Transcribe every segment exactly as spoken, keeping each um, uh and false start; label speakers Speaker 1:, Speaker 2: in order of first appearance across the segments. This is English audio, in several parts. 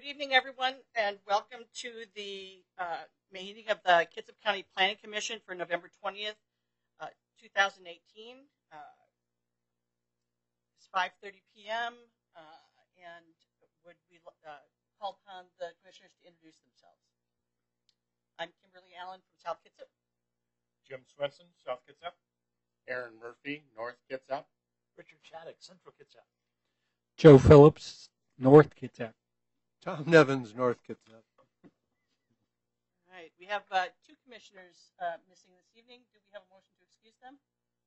Speaker 1: Good evening, everyone, and welcome to the uh, meeting of the Kitsap County Planning Commission for November twentieth, uh, two thousand eighteen. Uh, it's five thirty p m Uh, and would we uh, call upon the commissioners to introduce themselves. I'm Kimberly Allen from South Kitsap.
Speaker 2: Jim Swenson, South Kitsap.
Speaker 3: Aaron Murphy, North Kitsap.
Speaker 4: Richard Shattuck, Central Kitsap.
Speaker 5: Joe Phillips, North Kitsap.
Speaker 6: Tom Nevins, North Kitsap.
Speaker 1: All right, we have uh, two commissioners uh, missing this evening. Do we have a motion to excuse them?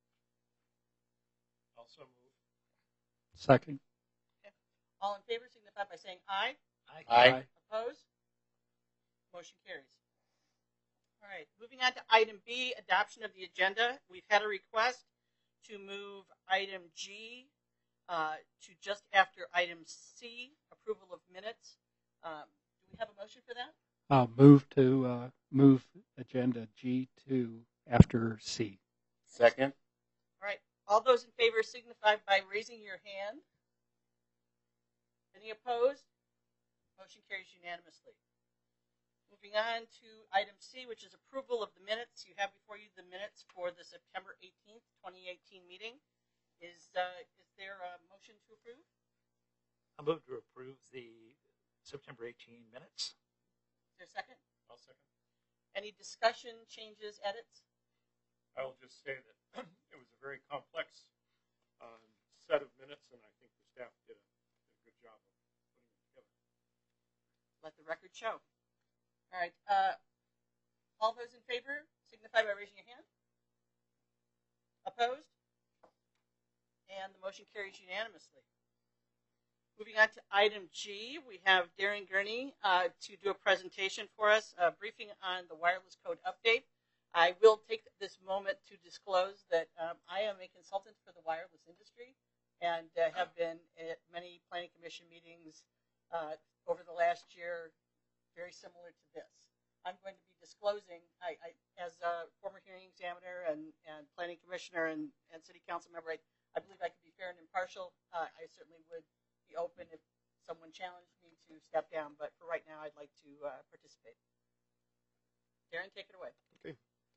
Speaker 2: Also move.
Speaker 5: Second.
Speaker 1: Okay. All in favor signify by saying aye.
Speaker 4: Aye.
Speaker 3: Aye.
Speaker 1: Opposed? Motion carries. All right, moving on to item B, adoption of the agenda. We've had a request to move item G uh, to just after item C, approval of minutes. Um, do we have a motion for that?
Speaker 5: Uh, move to uh, move agenda G to after C.
Speaker 3: Second.
Speaker 1: All right, all those in favor signify by raising your hand. Any opposed? Motion carries unanimously. Moving on to item C, which is approval of the minutes. You have before you the minutes for the September eighteenth, twenty eighteen meeting. Is uh, is there a motion to approve?
Speaker 4: I move to approve the September eighteenth minutes.
Speaker 1: Is there a second?
Speaker 2: I'll second.
Speaker 1: Any discussion, changes, edits?
Speaker 2: I will just say that it was a very complex um, set of minutes, and I think the staff did a, did a good job of putting them together.
Speaker 1: Let the record show. All right. Uh, all those in favor signify by raising your hand. Opposed? And the motion carries unanimously. Moving on to item G, we have Darren Gurney uh, to do a presentation for us, a briefing on the wireless code update. I will take this moment to disclose that um, I am a consultant for the wireless industry and uh, have been at many planning commission meetings uh, over the last year, very similar to this. I'm going to be disclosing, I, I, as a former hearing examiner and, and planning commissioner and, and city council member, I, I believe I can be fair and impartial. Uh, I certainly would be open if someone challenged me to step down, but for right now, I'd like to uh, participate. Darren, take it away.
Speaker 6: Okay.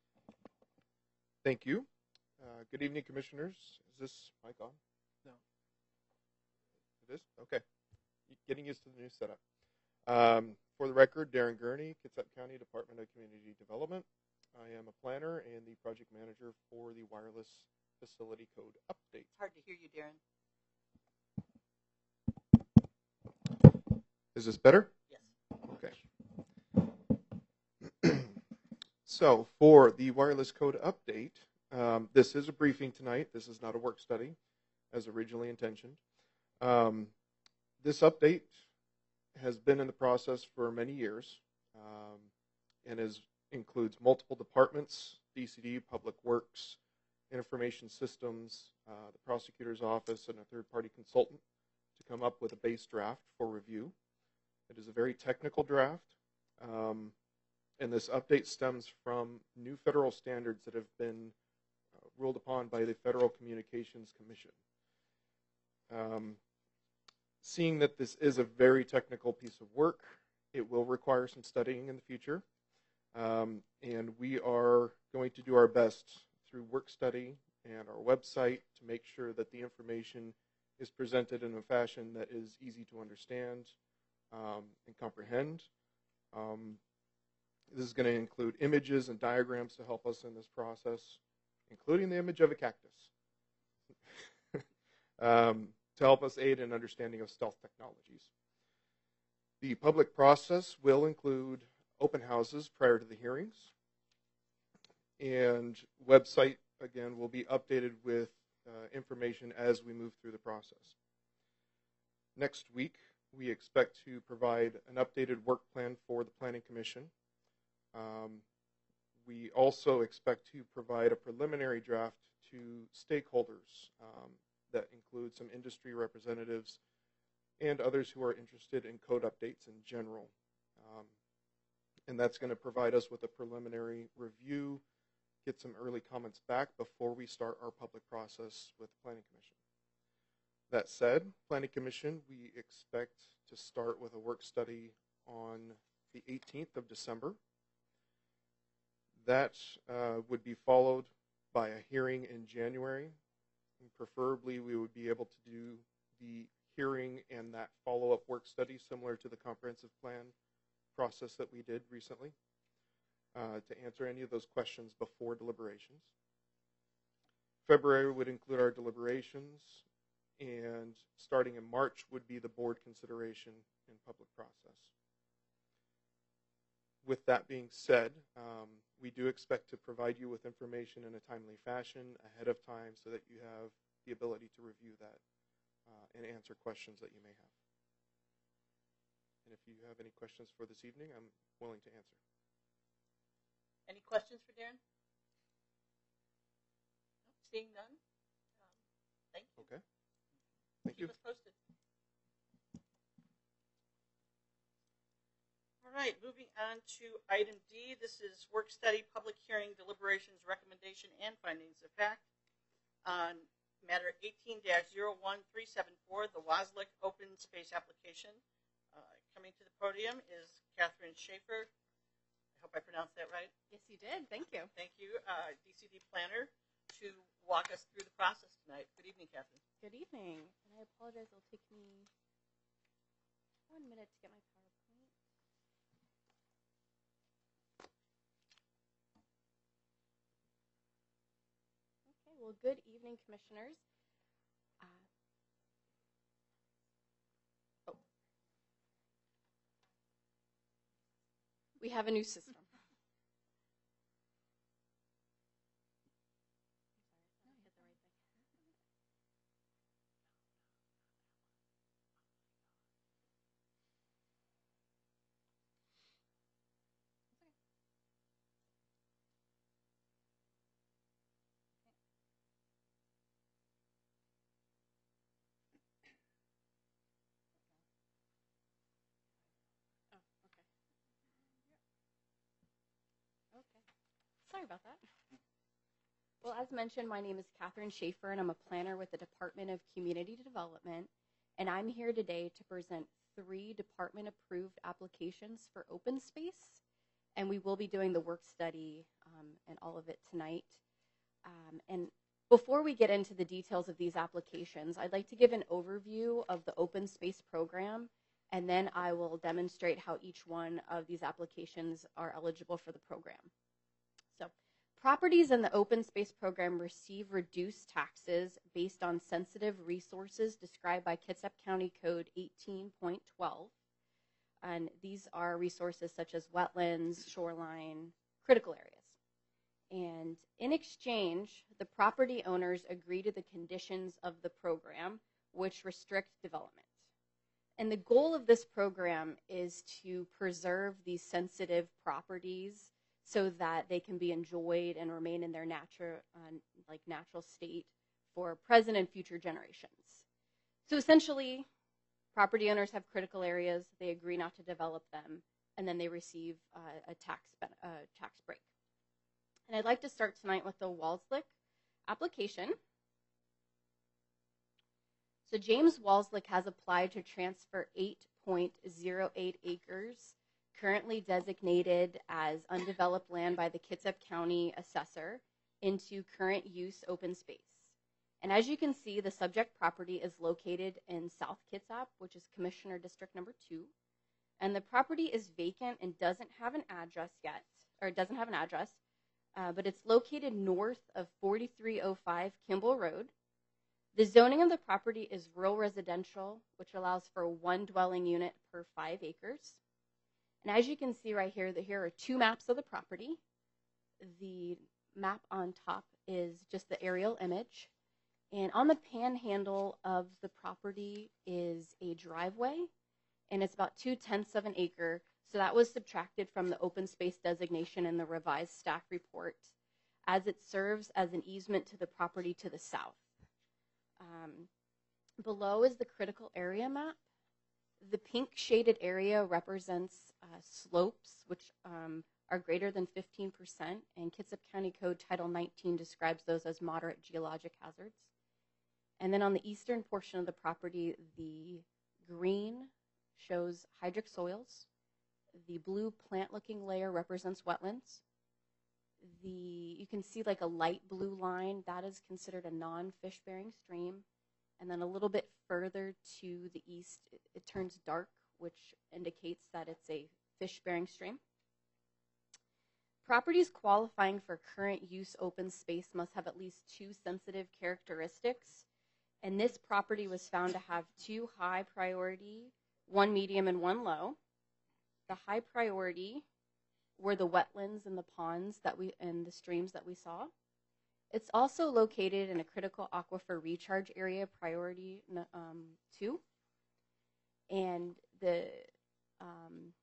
Speaker 6: Thank you. Uh, good evening, commissioners. Is this mic on? No. It is? Okay. Getting used to the new setup. Um, for the record, Darren Gurney, Kitsap County Department of Community Development. I am a planner and the project manager for the wireless facility code update.
Speaker 1: It's hard to hear you, Darren.
Speaker 6: Is this better?
Speaker 1: Yes.
Speaker 6: Okay. So for the wireless code update, um, this is a briefing tonight. This is not a work study as originally intentioned. Um, this update has been in the process for many years um, and is, includes multiple departments, D C D, Public Works, Information Systems, uh, the prosecutor's office, and a third-party consultant to come up with a base draft for review. It is a very technical draft, um, and this update stems from new federal standards that have been uh, ruled upon by the Federal Communications Commission. Um, seeing that this is a very technical piece of work, it will require some studying in the future, um, and we are going to do our best through work study and our website to make sure that the information is presented in a fashion that is easy to understand um, and comprehend. Um, this is going to include images and diagrams to help us in this process, including the image of a cactus, um, to help us aid in understanding of stealth technologies. The public process will include open houses prior to the hearings, and website, again, will be updated with uh, information as we move through the process. Next week, we expect to provide an updated work plan for the Planning Commission. Um, we also expect to provide a preliminary draft to stakeholders um, that include some industry representatives and others who are interested in code updates in general. Um, and that's going to provide us with a preliminary review, get some early comments back before we start our public process with the Planning Commission. That said, Planning Commission, we expect to start with a work study on the eighteenth of December. That uh, would be followed by a hearing in January. And preferably, we would be able to do the hearing and that follow-up work study similar to the comprehensive plan process that we did recently uh, to answer any of those questions before deliberations. February would include our deliberations, and starting in March would be the board consideration and public process. With that being said, um, we do expect to provide you with information in a timely fashion ahead of time so that you have the ability to review that uh, and answer questions that you may have. And if you have any questions for this evening, I'm willing to answer.
Speaker 1: Any questions for Darren? Nope, seeing none. Um, thank you.
Speaker 6: Okay. Thank
Speaker 1: Keep
Speaker 6: you.
Speaker 1: us posted. All right, moving on to item D. This is work study, public hearing, deliberations, recommendation, and findings of fact on matter eighteen dash zero one three seven four, the Waslick open space application. Uh, coming to the podium is Catherine Schaefer. I hope I pronounced that right.
Speaker 7: Yes, you did. Thank you.
Speaker 1: Thank you, uh, D C D planner, to walk us through the process tonight. Good evening, Catherine.
Speaker 7: Good evening. And I apologize. It'll take me one minute to get my PowerPoint. Okay. Well, good evening, commissioners. Uh, oh. We have a new system. Okay. Sorry about that. Well, as mentioned, my name is Catherine Schaefer, and I'm a planner with the Department of Community Development, and I'm here today to present three department-approved applications for open space, and we will be doing the work study um, and all of it tonight. Um, and before we get into the details of these applications, I'd like to give an overview of the open space program, and then I will demonstrate how each one of these applications are eligible for the program. So, properties in the open space program receive reduced taxes based on sensitive resources described by Kitsap County Code eighteen point twelve. And these are resources such as wetlands, shoreline, critical areas. And in exchange, the property owners agree to the conditions of the program, which restrict development. And the goal of this program is to preserve these sensitive properties so that they can be enjoyed and remain in their natural, uh, like natural state for present and future generations. So essentially, property owners have critical areas, they agree not to develop them, and then they receive uh, a tax, uh, tax break. And I'd like to start tonight with the Walslick application. So James Walslick has applied to transfer eight point zero eight acres currently designated as undeveloped land by the Kitsap County assessor into current use open space. And as you can see, the subject property is located in South Kitsap, which is Commissioner District number two. And the property is vacant and doesn't have an address yet, or it doesn't have an address, uh, but it's located north of forty-three oh five Kimball Road. The zoning of the property is rural residential, which allows for one dwelling unit per five acres. And as you can see right here, that here are two maps of the property. The map on top is just the aerial image. And on the panhandle of the property is a driveway, and it's about two tenths of an acre. So that was subtracted from the open space designation in the revised staff report, as it serves as an easement to the property to the south. Um, below is the critical area map. The pink shaded area represents uh, slopes, which um, are greater than fifteen percent, and Kitsap County Code Title nineteen describes those as moderate geologic hazards. And then on the eastern portion of the property, the green shows hydric soils. The blue plant-looking layer represents wetlands. The you can see like a light blue line, that is considered a non-fish bearing stream. And then a little bit further to the east, it, it turns dark, which indicates that it's a fish bearing stream. Properties qualifying for current use open space must have at least two sensitive characteristics. And this property was found to have two high priority, one medium and one low. The high priority were the wetlands and the ponds that we and the streams that we saw. It's also located in a critical aquifer recharge area, priority um, two. And the um,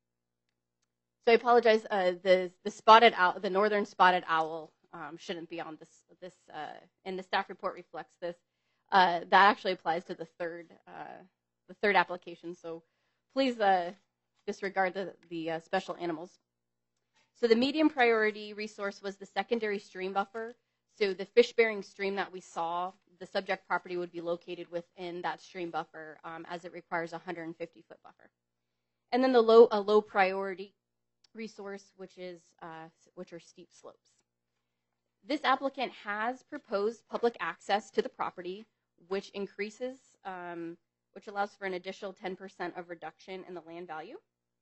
Speaker 7: so I apologize. Uh, the the spotted owl, the northern spotted owl, um, shouldn't be on this this. Uh, and the staff report reflects this. Uh, that actually applies to the third uh, the third application. So please uh, disregard the the uh, special animals. So the medium priority resource was the secondary stream buffer. So the fish-bearing stream that we saw, the subject property would be located within that stream buffer, um, as it requires a one hundred fifty foot buffer. And then the low a low priority resource, which is uh, which are steep slopes. This applicant has proposed public access to the property, which increases, um, which allows for an additional ten percent of reduction in the land value.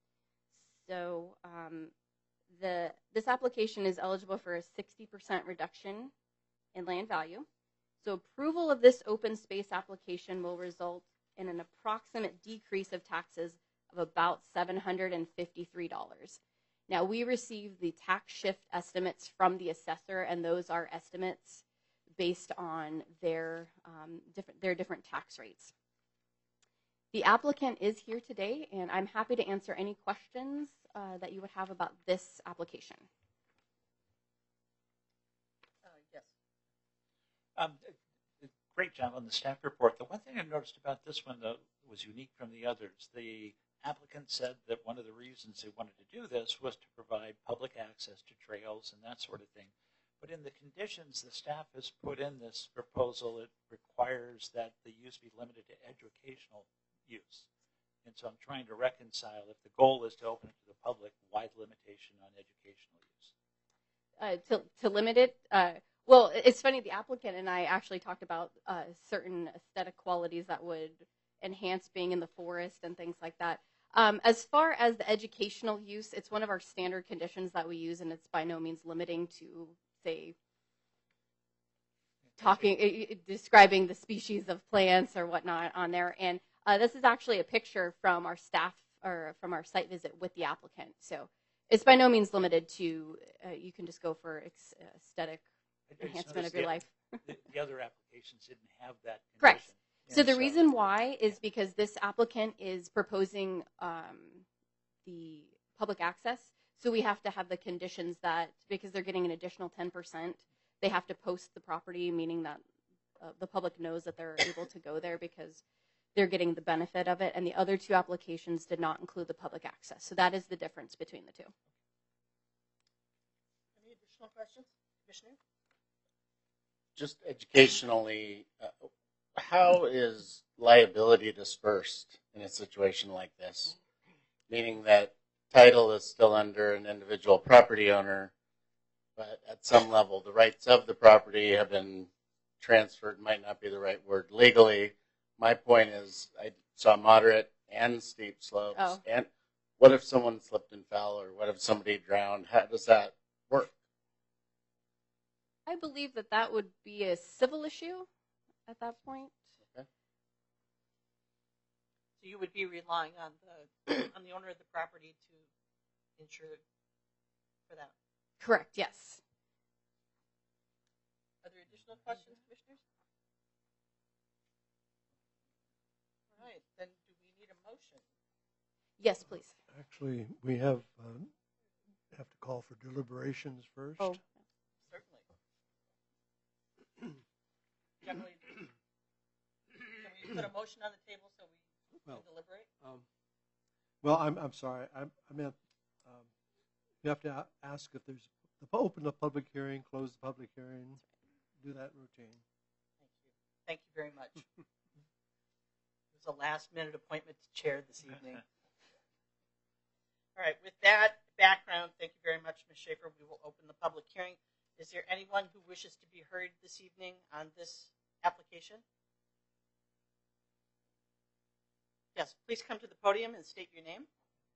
Speaker 7: So um, the this application is eligible for a sixty percent reduction in land value. So approval of this open space application will result in an approximate decrease of taxes of about seven hundred fifty-three dollars. Now, we receive the tax shift estimates from the assessor, and those are estimates based on their um, different their different tax rates. The applicant is here today, and I'm happy to answer any questions uh, that you would have about this application.
Speaker 1: Uh, yes.
Speaker 4: Um, great job on the staff report. The one thing I noticed about this one, though, was unique from the others. The applicant said that one of the reasons they wanted to do this was to provide public access to trails and that sort of thing. But in the conditions the staff has put in this proposal, it requires that the use be limited to educational use. And so I'm trying to reconcile, if the goal is to open it to the public, why the limitation on educational use?
Speaker 7: Uh, to, to limit it, uh, well, it's funny, the applicant and I actually talked about uh, certain aesthetic qualities that would enhance being in the forest and things like that. Um, as far as the educational use, it's one of our standard conditions that we use, and it's by no means limiting to, say, talking, uh, describing the species of plants or whatnot on there. And uh, this is actually a picture from our staff or from our site visit with the applicant. So it's by no means limited to, uh, you can just go for ex- aesthetic enhancement of your
Speaker 4: the,
Speaker 7: life.
Speaker 4: the, the other applications didn't have that condition.
Speaker 7: Correct. So
Speaker 4: And
Speaker 7: the reason why is because this applicant is proposing um, the public access. So we have to have the conditions that, because they're getting an additional ten percent, they have to post the property, meaning that uh, the public knows that they're able to go there because they're getting the benefit of it. And the other two applications did not include the public access. So that is the difference between the two.
Speaker 1: Any additional questions, Commissioner?
Speaker 3: Just educationally, uh, how is liability dispersed in a situation like this? Meaning that title is still under an individual property owner, but at some level the rights of the property have been transferred, might not be the right word legally. My point is I saw moderate and steep slopes.
Speaker 7: Oh.
Speaker 3: And what if someone slipped and fell, or what if somebody drowned? How does that work?
Speaker 7: I believe that that would be a civil issue at that point.
Speaker 3: Okay.
Speaker 1: So you would be relying on the on the owner of the property to insure for that.
Speaker 7: Correct, yes.
Speaker 1: Are there additional questions, Commissioners? All right, then do we need a motion?
Speaker 7: Yes, please.
Speaker 8: Actually, we have um, have to call for deliberations first.
Speaker 7: Oh,
Speaker 1: Certainly. Generally, can we put a motion on the table so we can
Speaker 8: Well,
Speaker 1: deliberate?
Speaker 8: Um, well, I'm I'm sorry. I, I meant um, you have to a- ask if there's open the public hearing, close the public hearing, do that routine.
Speaker 1: Thank you. Thank you very much. It was a last-minute appointment to chair this evening. All right, with that background, thank you very much, Miz Schaefer. We will open the public hearing. Is there anyone who wishes to be heard this evening on this application? Yes, please come to the podium and state your name.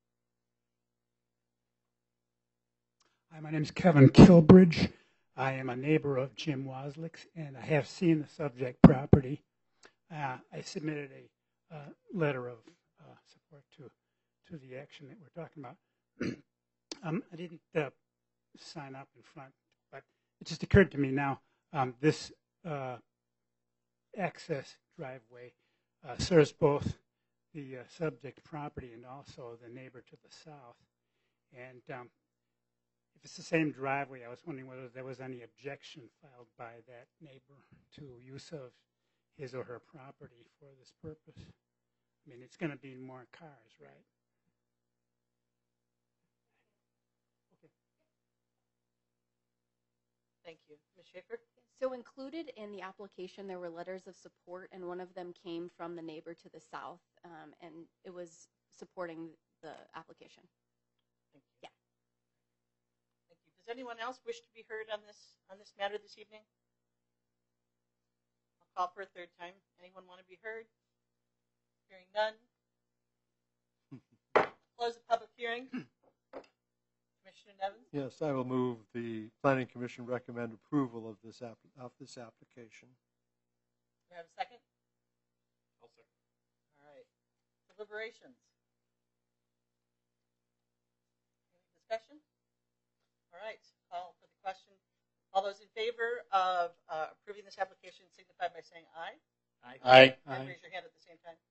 Speaker 9: Hi, my name is Kevin Kilbridge. I am a neighbor of Jim Waslick's, and I have seen the subject property. Uh, I submitted a uh, letter of uh, support to to the action that we're talking about. um, I didn't uh, sign up in front, but it just occurred to me now, um, this uh, access driveway uh, serves both the uh, subject property and also the neighbor to the south. And um, if it's the same driveway, I was wondering whether there was any objection filed by that neighbor to use of his or her property for this purpose. I mean, it's going to be more cars, right? Okay.
Speaker 1: Thank you. Miz Schaefer?
Speaker 7: So included in the application, there were letters of support, and one of them came from the neighbor to the south, um, and it was supporting the application.
Speaker 1: Thank you.
Speaker 7: Yeah.
Speaker 1: Thank you. Does anyone else wish to be heard on this on this matter this evening? I'll call for a third time. Anyone want to be heard? Hearing none. Close the public hearing. Commissioner Nevins?
Speaker 8: Yes, I will move the Planning Commission recommend approval of this app, of this application.
Speaker 1: Do you have a second?
Speaker 2: I'll second.
Speaker 1: All right. Deliberations. Any discussion? All right. Call for the question. All those in favor of uh, approving this application signify by saying aye.
Speaker 3: Aye.
Speaker 1: And
Speaker 5: Aye.
Speaker 1: raise your hand at the same time.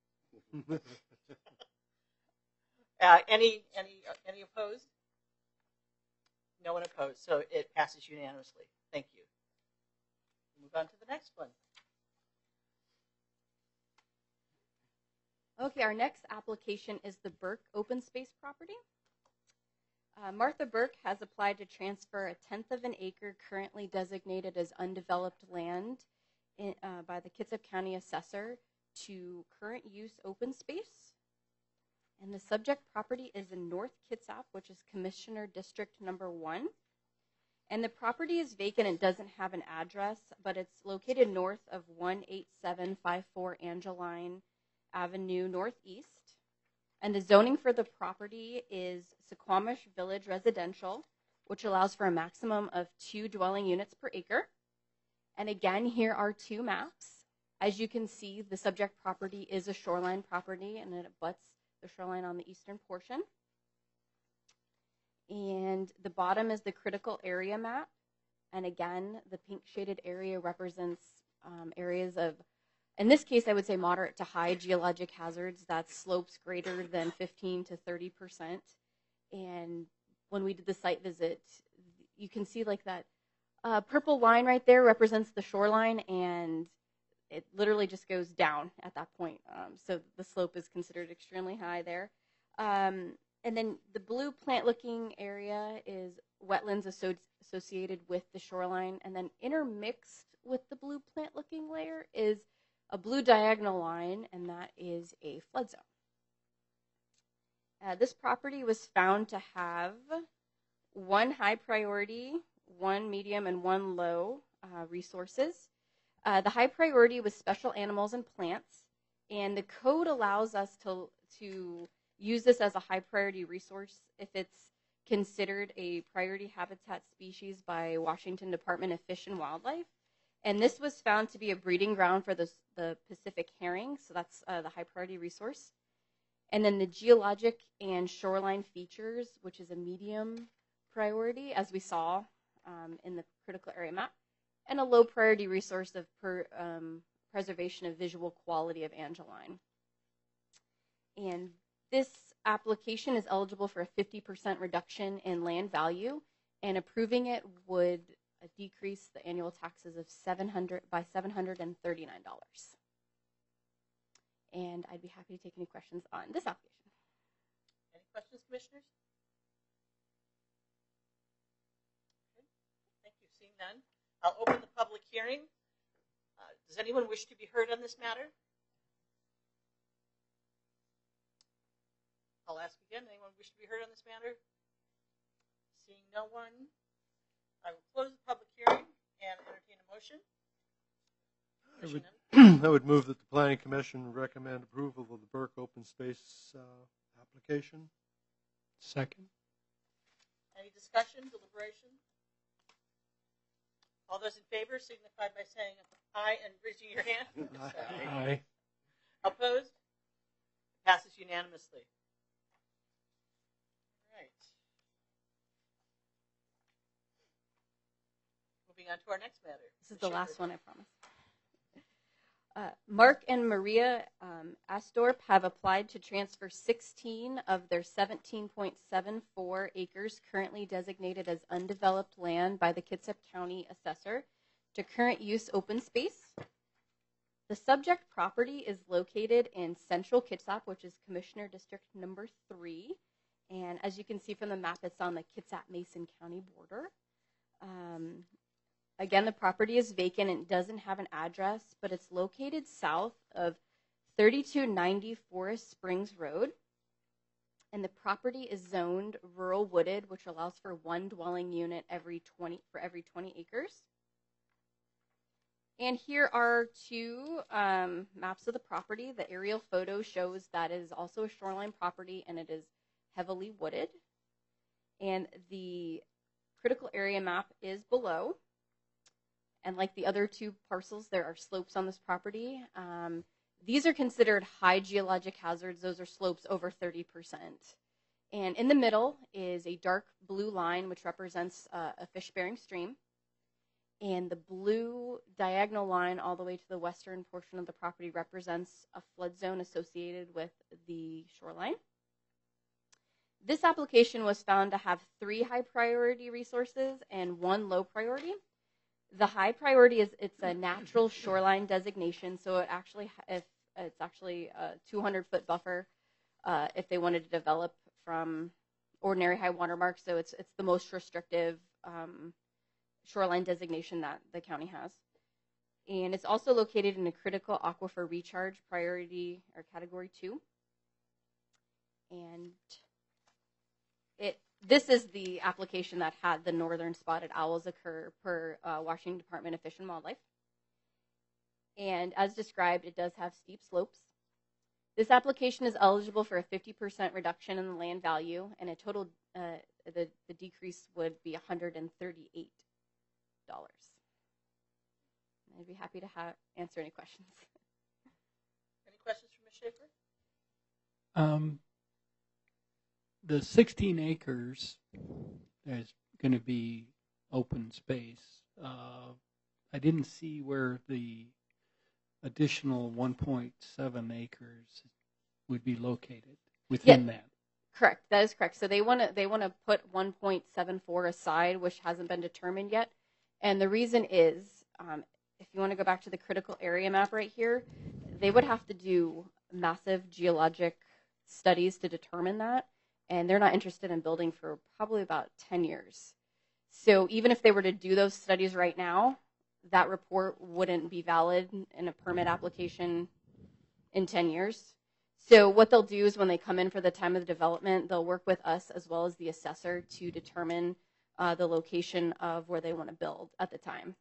Speaker 1: Uh, any any uh, any opposed? No one opposed, so it passes unanimously. Thank you. Move on to the next one.
Speaker 7: Okay, our next application is the Burke Open Space property. Uh, Martha Burke has applied to transfer a tenth of an acre currently designated as undeveloped land in, uh, by the Kitsap County Assessor to current use open space. And the subject property is in North Kitsap, which is Commissioner District Number One. And the property is vacant and doesn't have an address, but it's located north of one eight seven five four Angeline Avenue Northeast. And the zoning for the property is Suquamish Village Residential, which allows for a maximum of two dwelling units per acre. And again, here are two maps. As you can see, the subject property is a shoreline property, and it abuts the shoreline on the eastern portion. And the bottom is the critical area map. And again, the pink shaded area represents um, areas of, in this case, I would say moderate to high geologic hazards. That's slopes greater than fifteen to thirty percent. And when we did the site visit, you can see like that uh, purple line right there represents the shoreline, and it literally just goes down at that point. Um, so the slope is considered extremely high there. Um, and then the blue plant-looking area is wetlands asso- associated with the shoreline. And then intermixed with the blue plant-looking layer is a blue diagonal line, and that is a flood zone. Uh, this property was found to have one high priority, one medium, and one low uh, resources. Uh, the high priority was special animals and plants, and the code allows us to, to use this as a high priority resource if it's considered a priority habitat species by Washington Department of Fish and Wildlife. And this was found to be a breeding ground for the, the Pacific herring, so that's uh, the high priority resource. And then the geologic and shoreline features, which is a medium priority, as we saw um, in the critical area map, and a low priority resource of per, um, preservation of visual quality of Angeline. And this application is eligible for a fifty percent reduction in land value, and approving it would uh, decrease the annual taxes of seven hundred by seven hundred thirty-nine dollars. And I'd be happy to take any questions on this application.
Speaker 1: Any questions, commissioners? Okay. Thank you. Seeing none, I'll open the public hearing. Uh, does Does anyone wish to be heard on this matter? I'll ask again. Anyone wish to be heard on this matter? Seeing no one, I will close the public hearing and entertain a motion.
Speaker 8: I would, I would move that the Planning Commission recommend approval of the Burke Open Space uh, application.
Speaker 5: Second.
Speaker 1: Any discussion, deliberation? All those in favor signify by saying aye and raising your hand.
Speaker 5: Aye.
Speaker 1: Opposed? Passes unanimously. All right. Moving on to our next matter.
Speaker 7: This is the last one, I promise. Uh, Mark and Maria um, Astorp have applied to transfer sixteen of their seventeen point seven four acres currently designated as undeveloped land by the Kitsap County Assessor to current use open space. The subject property is located in central Kitsap, which is Commissioner District number three. And as you can see from the map, it's on the Kitsap-Mason County border. Um, Again, the property is vacant and doesn't have an address, but it's located south of thirty-two ninety Forest Springs Road. And the property is zoned rural wooded, which allows for one dwelling unit every twenty for every twenty acres. And here are two um, maps of the property. The aerial photo shows that it is also a shoreline property and it is heavily wooded. And the critical area map is below. And like the other two parcels, there are slopes on this property. Um, these are considered high geologic hazards. Those are slopes over thirty percent. And in the middle is a dark blue line, which represents uh, a fish-bearing stream. And the blue diagonal line all the way to the western portion of the property represents a flood zone associated with the shoreline. This application was found to have three high priority resources and one low priority. The high priority is it's a natural shoreline designation, so it actually if it's actually a two hundred foot buffer uh, if they wanted to develop from ordinary high water mark. So it's it's the most restrictive um, shoreline designation that the county has, and it's also located in a critical aquifer recharge priority or category two, and it. This is the application that had the northern spotted owls occur per uh, Washington Department of Fish and Wildlife. And as described, it does have steep slopes. This application is eligible for a fifty percent reduction in the land value, and a total, uh, the, the decrease would be one hundred thirty-eight dollars. I'd be happy to have, answer any questions.
Speaker 1: Any questions for Miz Schaefer?
Speaker 5: Um, the sixteen acres is going to be open space. Uh, I didn't see where the additional one point seven acres would be located within
Speaker 7: Yeah.
Speaker 5: that.
Speaker 7: Correct. That is correct. So they want to they want to put one point seven four aside, which hasn't been determined yet. And the reason is, um, if you want to go back to the critical area map right here, they would have to do massive geologic studies to determine that. And they're not interested in building for probably about ten years. So even if they were to do those studies right now, that report wouldn't be valid in a permit application in ten years. So what they'll do is when they come in for the time of the development, they'll work with us as well as the assessor to determine uh, the location of where they want to build at the time.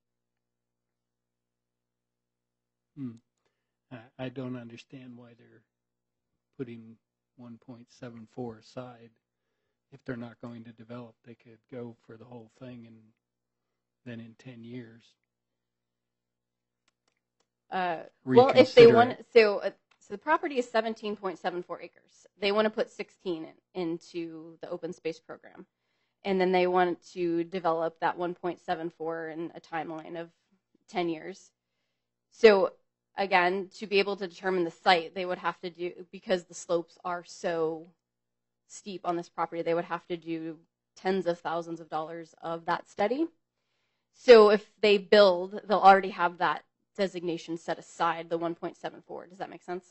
Speaker 5: Hmm. I, I don't understand why they're putting one point seven four aside. If they're not going to develop, they could go for the whole thing, and then in ten years.
Speaker 7: Uh, well, if they
Speaker 5: reconsider
Speaker 7: want,
Speaker 5: it.
Speaker 7: so uh, so the property is seventeen point seven four acres. They want to put sixteen in, into the open space program, and then they want to develop that one point seven four in a timeline of ten years. So again, to be able to determine the site, they would have to do, because the slopes are so steep on this property, they would have to do tens of thousands of dollars of that study. So if they build, they'll already have that designation set aside, the one point seven four. Does that make sense?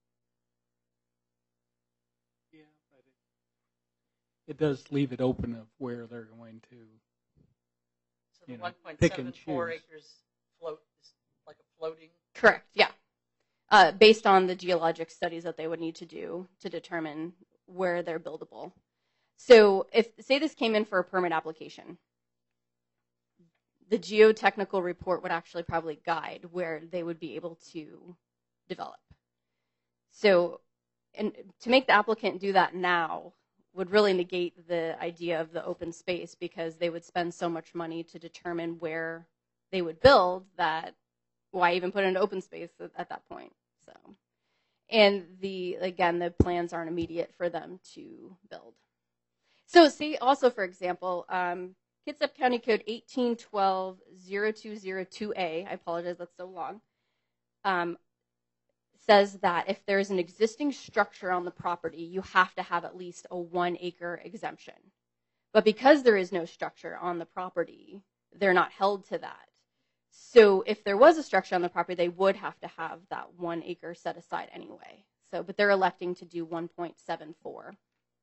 Speaker 5: Yeah, but it, it does leave it open of where they're going to.
Speaker 1: So the
Speaker 5: You know,
Speaker 1: one point
Speaker 5: pick
Speaker 1: seven
Speaker 5: and
Speaker 1: four
Speaker 5: choose.
Speaker 1: acres float is like a floating.
Speaker 7: Correct, yeah. Uh, based on the geologic studies that they would need to do to determine where they're buildable. So if, say this came in for a permit application, the geotechnical report would actually probably guide where they would be able to develop. So, and to make the applicant do that now would really negate the idea of the open space, because they would spend so much money to determine where they would build that why even put it in open space at, at that point? So, and the, again, the plans aren't immediate for them to build. So see also, for example, um, Kitsap County Code eighteen twelve oh two oh two A, I apologize, that's so long, um, says that if there's an existing structure on the property, you have to have at least a one acre exemption. But because there is no structure on the property, they're not held to that. So if there was a structure on the property, they would have to have that one acre set aside anyway. So, but they're electing to do one point seven four.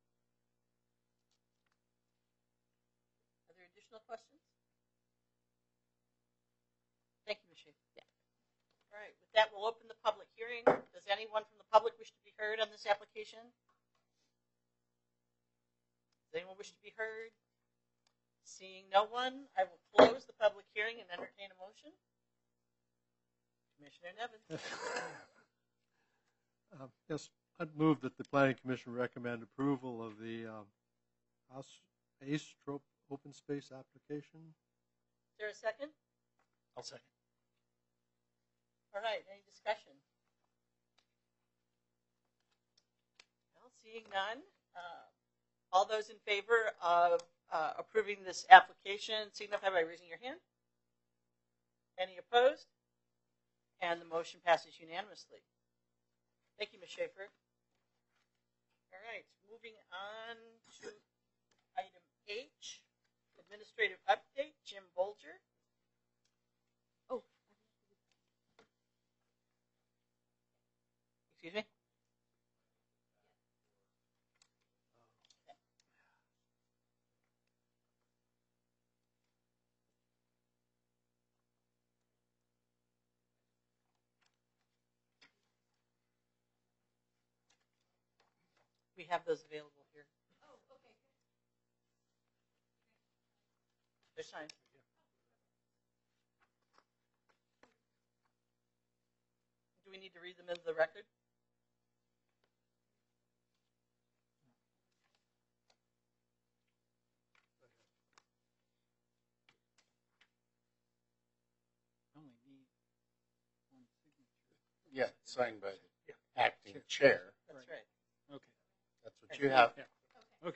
Speaker 1: Are there additional questions? Thank you, Michelle.
Speaker 7: Yeah.
Speaker 1: All right, with that, we'll open the public hearing. Does anyone from the public wish to be heard on this application? Does anyone wish to be heard? Seeing no one, I will close the public hearing and entertain a motion. Commissioner Nevins.
Speaker 8: Uh, Yes, I'd move that the planning commission recommend approval of the um, House ACE Trope open space application.
Speaker 1: Is there a second?
Speaker 4: I'll second.
Speaker 1: All right, any discussion? Well, seeing none, uh, all those in favor of uh, approving this application signify by raising your hand. Any opposed? And the motion passes unanimously. Thank you, Miz Schaefer. All right, moving on to item H, administrative update, Jim Bolger.
Speaker 7: Oh.
Speaker 1: Excuse me? We have those available here.
Speaker 7: Oh, okay.
Speaker 1: They're signed. Do we need to read them into the record?
Speaker 5: Only need one signature.
Speaker 3: Yeah, signed by the acting chair.
Speaker 1: That's right.
Speaker 5: Okay.
Speaker 3: That's what you have.
Speaker 5: Yeah. Okay.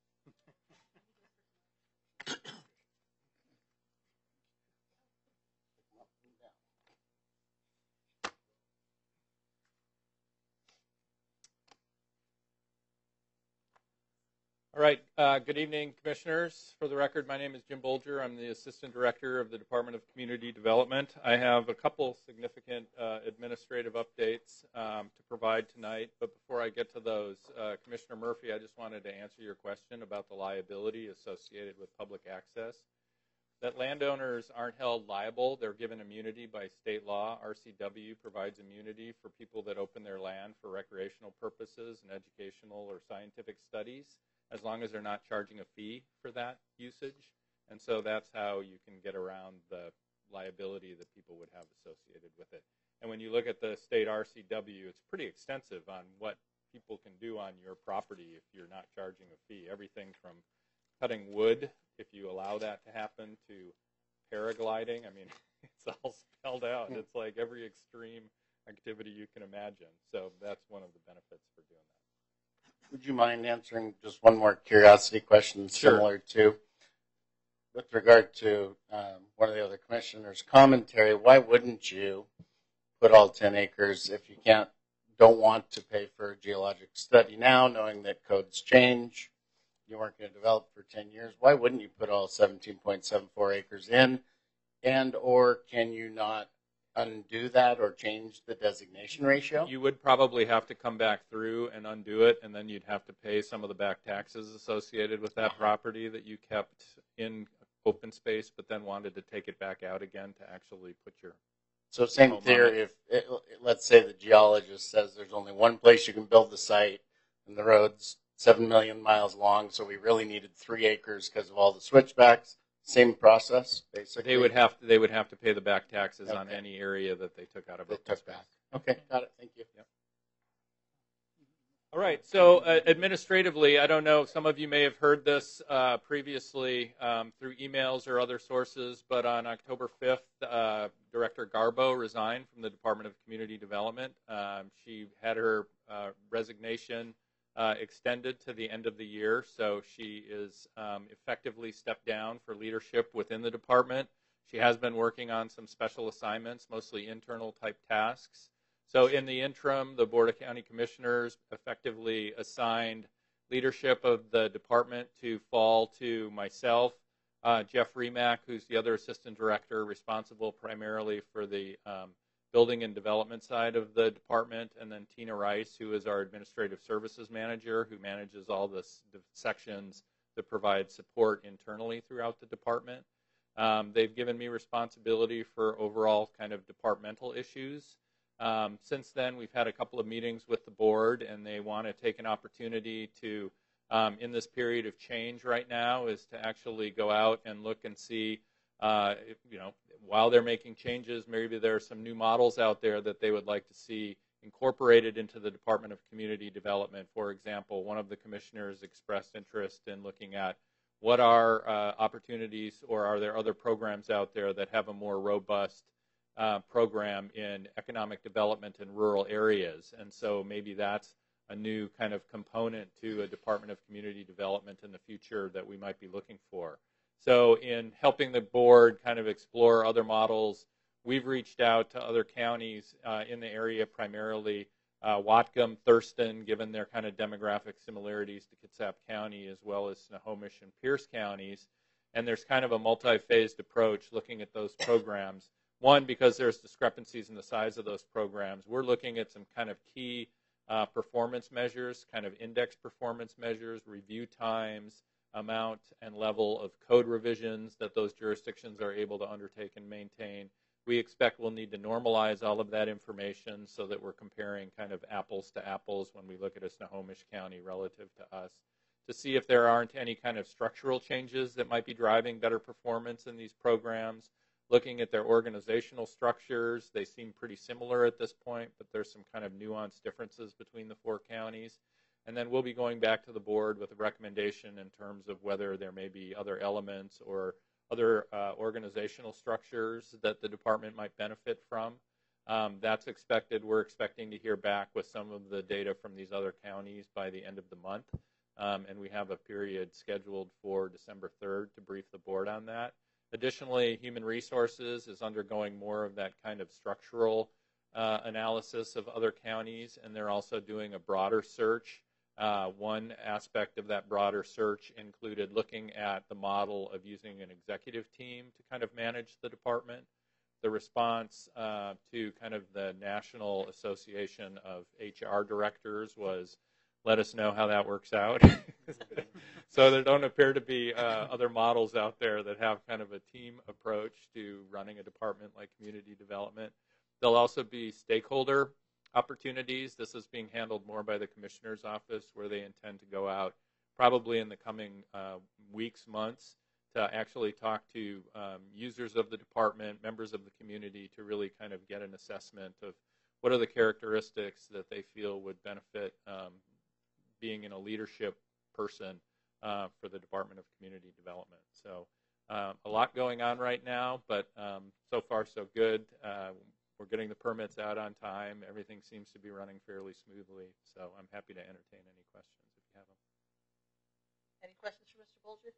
Speaker 10: All right. Uh, good evening, commissioners. For the record, my name is Jim Bolger. I'm the Assistant Director of the Department of Community Development. I have a couple significant uh, administrative updates um, to provide tonight. But before I get to those, uh, Commissioner Murphy, I just wanted to answer your question about the liability associated with public access. That landowners aren't held liable. They're given immunity by state law. R C W provides immunity for people that open their land for recreational purposes and educational or scientific studies, as long as they're not charging a fee for that usage. And so that's how you can get around the liability that people would have associated with it. And when you look at the state R C W, it's pretty extensive on what people can do on your property if you're not charging a fee. Everything from cutting wood, if you allow that to happen, to paragliding. I mean, it's all spelled out. It's like every extreme activity you can imagine. So that's one of the benefits for doing that.
Speaker 3: Would you mind answering just one more curiosity question
Speaker 10: Sure.
Speaker 3: similar to, with regard to um, one of the other commissioners' commentary, why wouldn't you put all ten acres if you can't, don't want to pay for a geologic study now, knowing that codes change, you weren't going to develop for ten years, why wouldn't you put all seventeen point seven four acres in, and or can you not undo that or change the designation ratio?
Speaker 10: You would probably have to come back through and undo it, and then you'd have to pay some of the back taxes associated with that property that you kept in open space, but then wanted to take it back out again to actually put your
Speaker 3: So same
Speaker 10: home on
Speaker 3: theory,
Speaker 10: it.
Speaker 3: if, it, let's say the geologist says there's only one place you can build the site, and the road's seven million miles long, so we really needed three acres because of all the switchbacks, same process, basically?
Speaker 10: They would have to, they would have to pay the back taxes on
Speaker 3: Okay.
Speaker 10: any area that they took out of
Speaker 3: They
Speaker 10: open
Speaker 3: took
Speaker 10: space.
Speaker 3: back. Okay, got it, thank you.
Speaker 10: Yep. All right, so uh, administratively, I don't know, some of you may have heard this uh, previously um, through emails or other sources, but on October fifth, uh, Director Garbo resigned from the Department of Community Development. Um, she had her uh, resignation uh, extended to the end of the year, so she is um, effectively stepped down for leadership within the department. She has been working on some special assignments, mostly internal type tasks. So in the interim, the Board of County Commissioners effectively assigned leadership of the department to fall to myself, uh, Jeff Remack, who's the other assistant director responsible primarily for the um, building and development side of the department, and then Tina Rice, who is our administrative services manager, who manages all the, the sections that provide support internally throughout the department. Um, they've given me responsibility for overall kind of departmental issues. Um, since then, we've had a couple of meetings with the board, and they want to take an opportunity to, um, in this period of change right now, is to actually go out and look and see, uh, if, you know, while they're making changes, maybe there are some new models out there that they would like to see incorporated into the Department of Community Development. For example, one of the commissioners expressed interest in looking at what are uh, opportunities, or are there other programs out there that have a more robust Uh, program in economic development in rural areas. And so maybe that's a new kind of component to a Department of Community Development in the future that we might be looking for. So in helping the board kind of explore other models, we've reached out to other counties uh, in the area, primarily uh, Whatcom, Thurston, given their kind of demographic similarities to Kitsap County, as well as Snohomish and Pierce counties. And there's kind of a multi-phased approach looking at those programs. One, because there's discrepancies in the size of those programs. We're looking at some kind of key uh, performance measures, kind of index performance measures, review times, amount and level of code revisions that those jurisdictions are able to undertake and maintain. We expect we'll need to normalize all of that information so that we're comparing kind of apples to apples when we look at a Snohomish County relative to us, to see if there aren't any kind of structural changes that might be driving better performance in these programs. Looking at their organizational structures, they seem pretty similar at this point, but there's some kind of nuanced differences between the four counties. And then we'll be going back to the board with a recommendation in terms of whether there may be other elements or other uh, organizational structures that the department might benefit from. Um, that's expected. We're expecting to hear back with some of the data from these other counties by the end of the month. Um, and we have a period scheduled for December third to brief the board on that. Additionally, Human Resources is undergoing more of that kind of structural uh, analysis of other counties, and they're also doing a broader search. Uh, one aspect of that broader search included looking at the model of using an executive team to kind of manage the department. The response uh, to kind of the National Association of H R Directors was, let us know how that works out. So there don't appear to be uh, other models out there that have kind of a team approach to running a department like community development. There'll also be stakeholder opportunities. This is being handled more by the commissioner's office, where they intend to go out probably in the coming uh, weeks, months, to actually talk to um, users of the department, members of the community, to really kind of get an assessment of what are the characteristics that they feel would benefit um, being in a leadership person uh, for the Department of Community Development. So uh, a lot going on right now, but um, so far so good. Uh, we're getting the permits out on time. Everything seems to be running fairly smoothly. So I'm happy to entertain any questions if you have them.
Speaker 1: Any questions for Mister Bolger?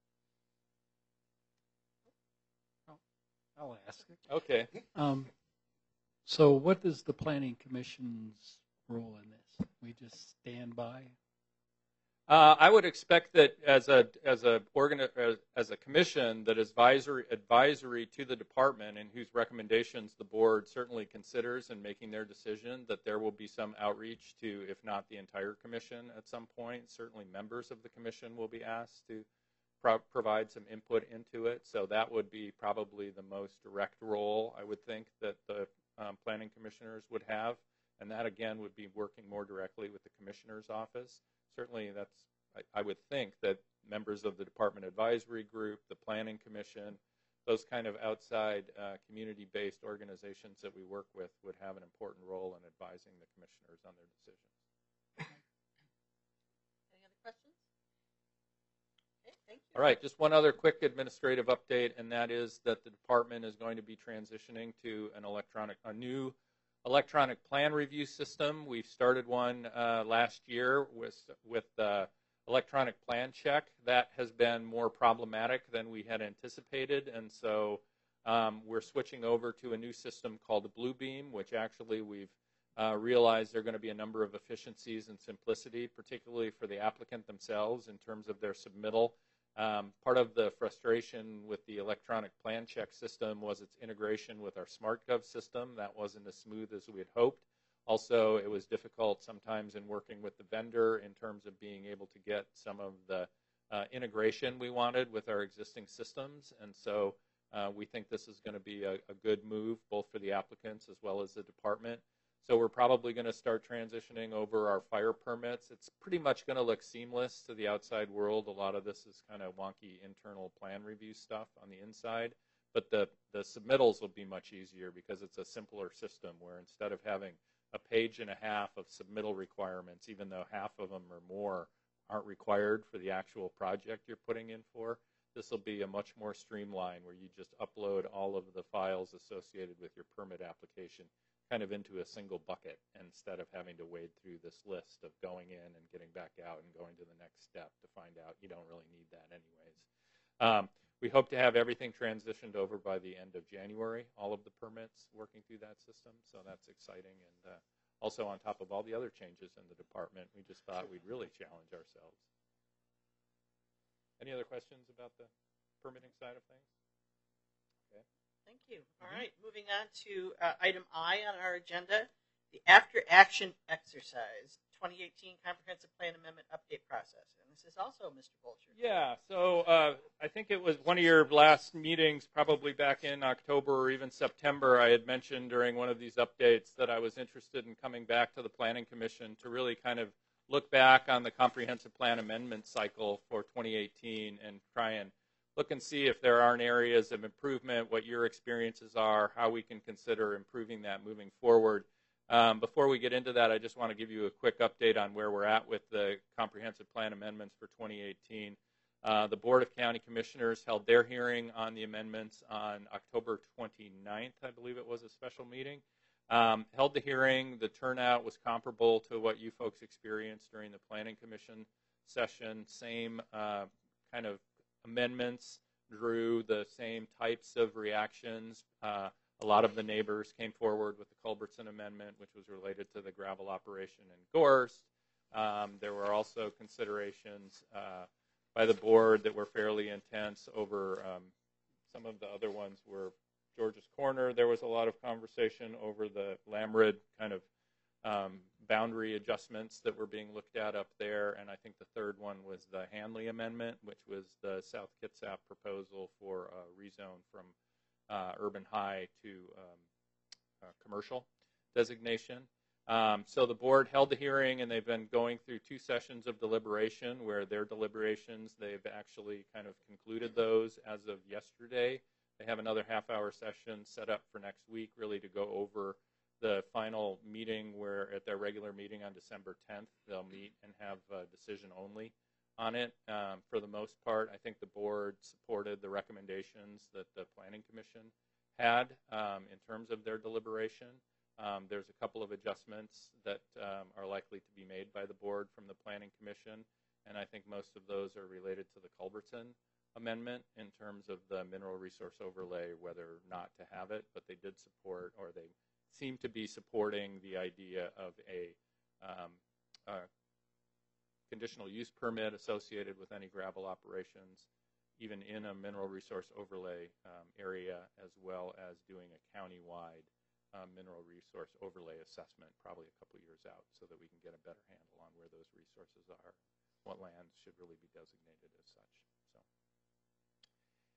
Speaker 5: I'll ask.
Speaker 10: Okay.
Speaker 5: Um, so what is the Planning Commission's role in this? We just stand by?
Speaker 10: Uh, I would expect that as a as a organ as, as a commission that is advisory advisory to the department, and whose recommendations the board certainly considers in making their decision, that there will be some outreach to, if not the entire commission at some point. Certainly members of the commission will be asked to pro- provide some input into it. So that would be probably the most direct role, I would think, that the um, planning commissioners would have. And that, again, would be working more directly with the commissioner's office. Certainly, that's, I, I would think that members of the Department Advisory Group, the Planning Commission, those kind of outside uh, community-based organizations that we work with would have an important role in advising the commissioners on their decisions.
Speaker 1: Any other questions? Okay, thank you.
Speaker 10: All right, just one other quick administrative update, and that is that the department is going to be transitioning to an electronic, a new electronic plan review system. We've started one uh, last year with with uh, electronic plan check. That has been more problematic than we had anticipated, and so um, we're switching over to a new system called the Bluebeam, which actually we've uh, realized there are going to be a number of efficiencies and simplicity, particularly for the applicant themselves in terms of their submittal. Um, part of the frustration with the electronic plan check system was its integration with our SmartGov system. That wasn't as smooth as we had hoped. Also, it was difficult sometimes in working with the vendor in terms of being able to get some of the uh, integration we wanted with our existing systems. And so uh, we think this is going to be a, a good move both for the applicants as well as the department. So we're probably going to start transitioning over our fire permits. It's pretty much going to look seamless to the outside world. A lot of this is kind of wonky internal plan review stuff on the inside. But the, the submittals will be much easier because it's a simpler system where instead of having a page and a half of submittal requirements, even though half of them or more aren't required for the actual project you're putting in for, this will be a much more streamlined where you just upload all of the files associated with your permit application kind of into a single bucket instead of having to wade through this list of going in and getting back out and going to the next step to find out you don't really need that anyways. Um, we hope to have everything transitioned over by the end of January, all of the permits working through that system, so that's exciting. And uh, also on top of all the other changes in the department, we just thought we'd really challenge ourselves. Any other questions about the permitting side of things? Okay.
Speaker 1: Thank you. All right, moving on to uh, item I on our agenda, the after-action exercise, twenty eighteen Comprehensive Plan Amendment Update Process. And this is also Mister Bolger.
Speaker 10: Yeah, so uh, I think it was one of your last meetings, probably back in October or even September, I had mentioned during one of these updates that I was interested in coming back to the Planning Commission to really kind of look back on the Comprehensive Plan Amendment cycle for twenty eighteen and try and look and see if there aren't areas of improvement, what your experiences are, how we can consider improving that moving forward. Um, before we get into that, I just want to give you a quick update on where we're at with the Comprehensive Plan amendments for twenty eighteen. Uh, the Board of County Commissioners held their hearing on the amendments on October twenty-ninth, I believe it was a special meeting. Um, held the hearing. The turnout was comparable to what you folks experienced during the Planning Commission session. Same uh, kind of amendments, drew the same types of reactions. Uh, a lot of the neighbors came forward with the Culbertson Amendment, which was related to the gravel operation in Gorst. Um, there were also considerations uh, by the board that were fairly intense over um, some of the other ones were George's Corner. There was a lot of conversation over the Lamrid kind of um, boundary adjustments that were being looked at up there. And I think the third one was the Hanley Amendment, which was the South Kitsap proposal for a rezone from uh, urban high to um, uh, commercial designation. Um, so the board held the hearing, and they've been going through two sessions of deliberation where their deliberations, they've actually kind of concluded those as of yesterday. They have another half-hour session set up for next week, really to go over the final meeting where at their regular meeting on December tenth, they'll meet and have a decision only on it. Um, for the most part, I think the board supported the recommendations that the Planning Commission had um, in terms of their deliberation. Um, there's a couple of adjustments that um, are likely to be made by the board from the Planning Commission, and I think most of those are related to the Culbertson Amendment in terms of the mineral resource overlay, whether or not to have it, but they did support, or they seem to be supporting the idea of a, um, a conditional use permit associated with any gravel operations, even in a mineral resource overlay um, area, as well as doing a countywide uh, mineral resource overlay assessment probably a couple years out so that we can get a better handle on where those resources are, what lands should really be designated as such. So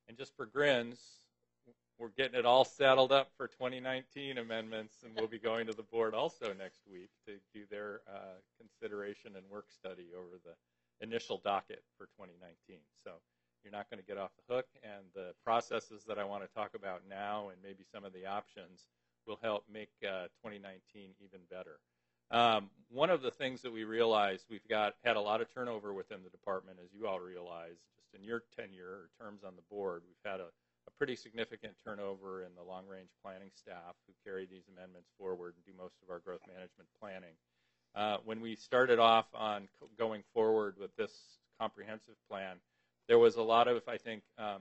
Speaker 10: And just for grins, we're getting it all saddled up for twenty nineteen amendments, and we'll be going to the board also next week to do their uh, consideration and work study over the initial docket for twenty nineteen. So you're not going to get off the hook, and the processes that I want to talk about now and maybe some of the options will help make uh, twenty nineteen even better. Um, one of the things that we realized, we've got had a lot of turnover within the department, as you all realize, just in your tenure or terms on the board. We've had a, a pretty significant turnover in the long-range planning staff who carry these amendments forward and do most of our growth management planning. Uh, when we started off on co- going forward with this comprehensive plan, there was a lot of, I think, um,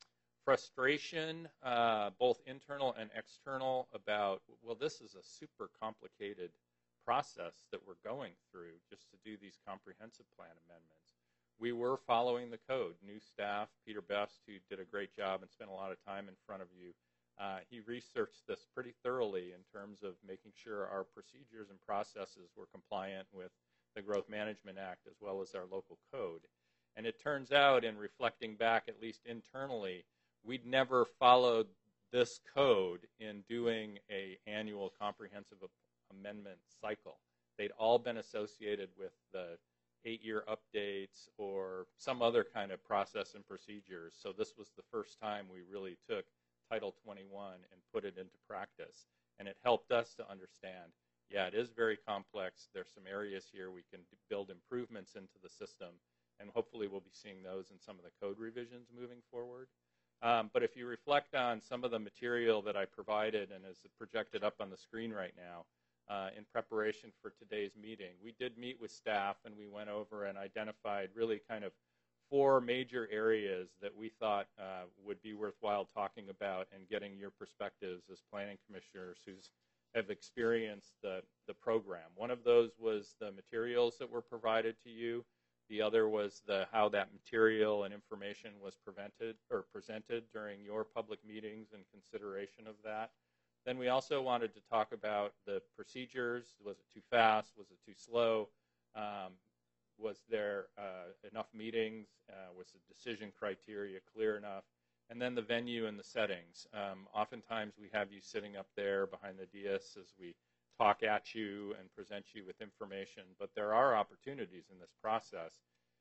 Speaker 10: frustration, uh, both internal and external, about, well, this is a super complicated process that we're going through just to do these comprehensive plan amendments. We were following the code. New staff, Peter Best, who did a great job and spent a lot of time in front of you, uh, he researched this pretty thoroughly in terms of making sure our procedures and processes were compliant with the Growth Management Act as well as our local code. And it turns out, in reflecting back, at least internally, we'd never followed this code in doing a annual comprehensive amendment cycle. They'd all been associated with the eight-year updates or some other kind of process and procedures. So this was the first time we really took Title twenty-one and put it into practice. And it helped us to understand, yeah, it is very complex. There's some areas here we can build improvements into the system, and hopefully we'll be seeing those in some of the code revisions moving forward. Um, but if you reflect on some of the material that I provided and is projected up on the screen right now, Uh, in preparation for today's meeting, we did meet with staff, and we went over and identified really kind of four major areas that we thought uh, would be worthwhile talking about and getting your perspectives as planning commissioners who have experienced the, the program. One of those was the materials that were provided to you. The other was the how that material and information was prevented or presented during your public meetings and consideration of that. Then we also wanted to talk about the procedures. Was it too fast? Was it too slow? Um, was there uh, enough meetings? Uh, was the decision criteria clear enough? And then the venue and the settings. Um, oftentimes we have you sitting up there behind the dais as we talk at you and present you with information, but there are opportunities in this process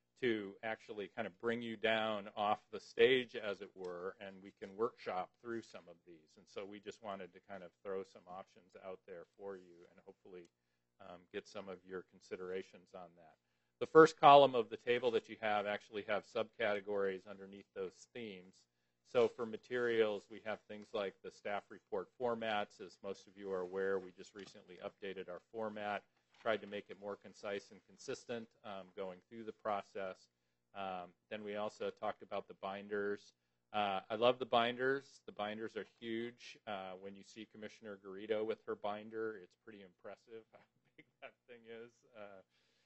Speaker 10: to actually kind of bring you down off the stage, as it were, and we can workshop through some of these. And so we just wanted to kind of throw some options out there for you and hopefully um, get some of your considerations on that. The first column of the table that you have actually have subcategories underneath those themes. So for materials, we have things like the staff report formats. As most of you are aware, we just recently updated our format, tried to make it more concise and consistent um, going through the process. Um, then we also talked about the binders. Uh, I love the binders. The binders are huge. Uh, when you see Commissioner Garrido with her binder, it's pretty impressive how big that thing is. Uh,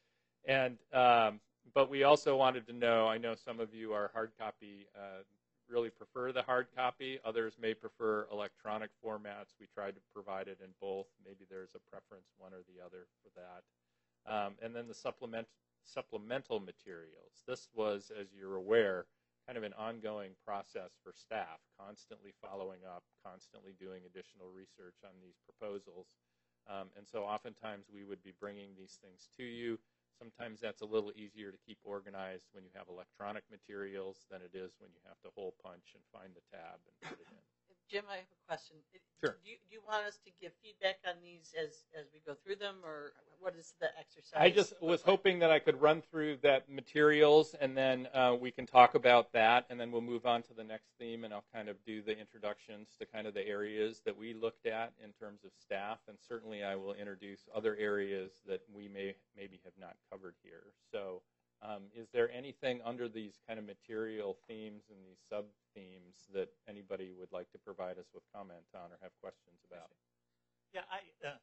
Speaker 10: and um, but we also wanted to know, I know some of you are hard copy, uh, really prefer the hard copy. Others may prefer electronic formats. We tried to provide it in both. Maybe there's a preference, one or the other, for that. Um, and then the supplement, supplemental materials. This was, as you're aware, kind of an ongoing process for staff, constantly following up, constantly doing additional research on these proposals. Um, and so oftentimes we would be bringing these things to you. Sometimes that's a little easier to keep organized when you have electronic materials than it is when you have to hole punch and find the tab and put it in.
Speaker 1: Jim, I have a question.
Speaker 10: Sure.
Speaker 1: Do you, do you want us to give feedback on these as, as we go through them, or what is the exercise?
Speaker 10: I just was hoping that I could run through that materials, and then uh, we can talk about that, and then we'll move on to the next theme, and I'll kind of do the introductions to kind of the areas that we looked at in terms of staff, and certainly I will introduce other areas that we may maybe have not covered here. So um, is there anything under these kind of material themes and these sub-themes that anybody would like to provide us with comment on or have questions about?
Speaker 4: Yeah, I uh,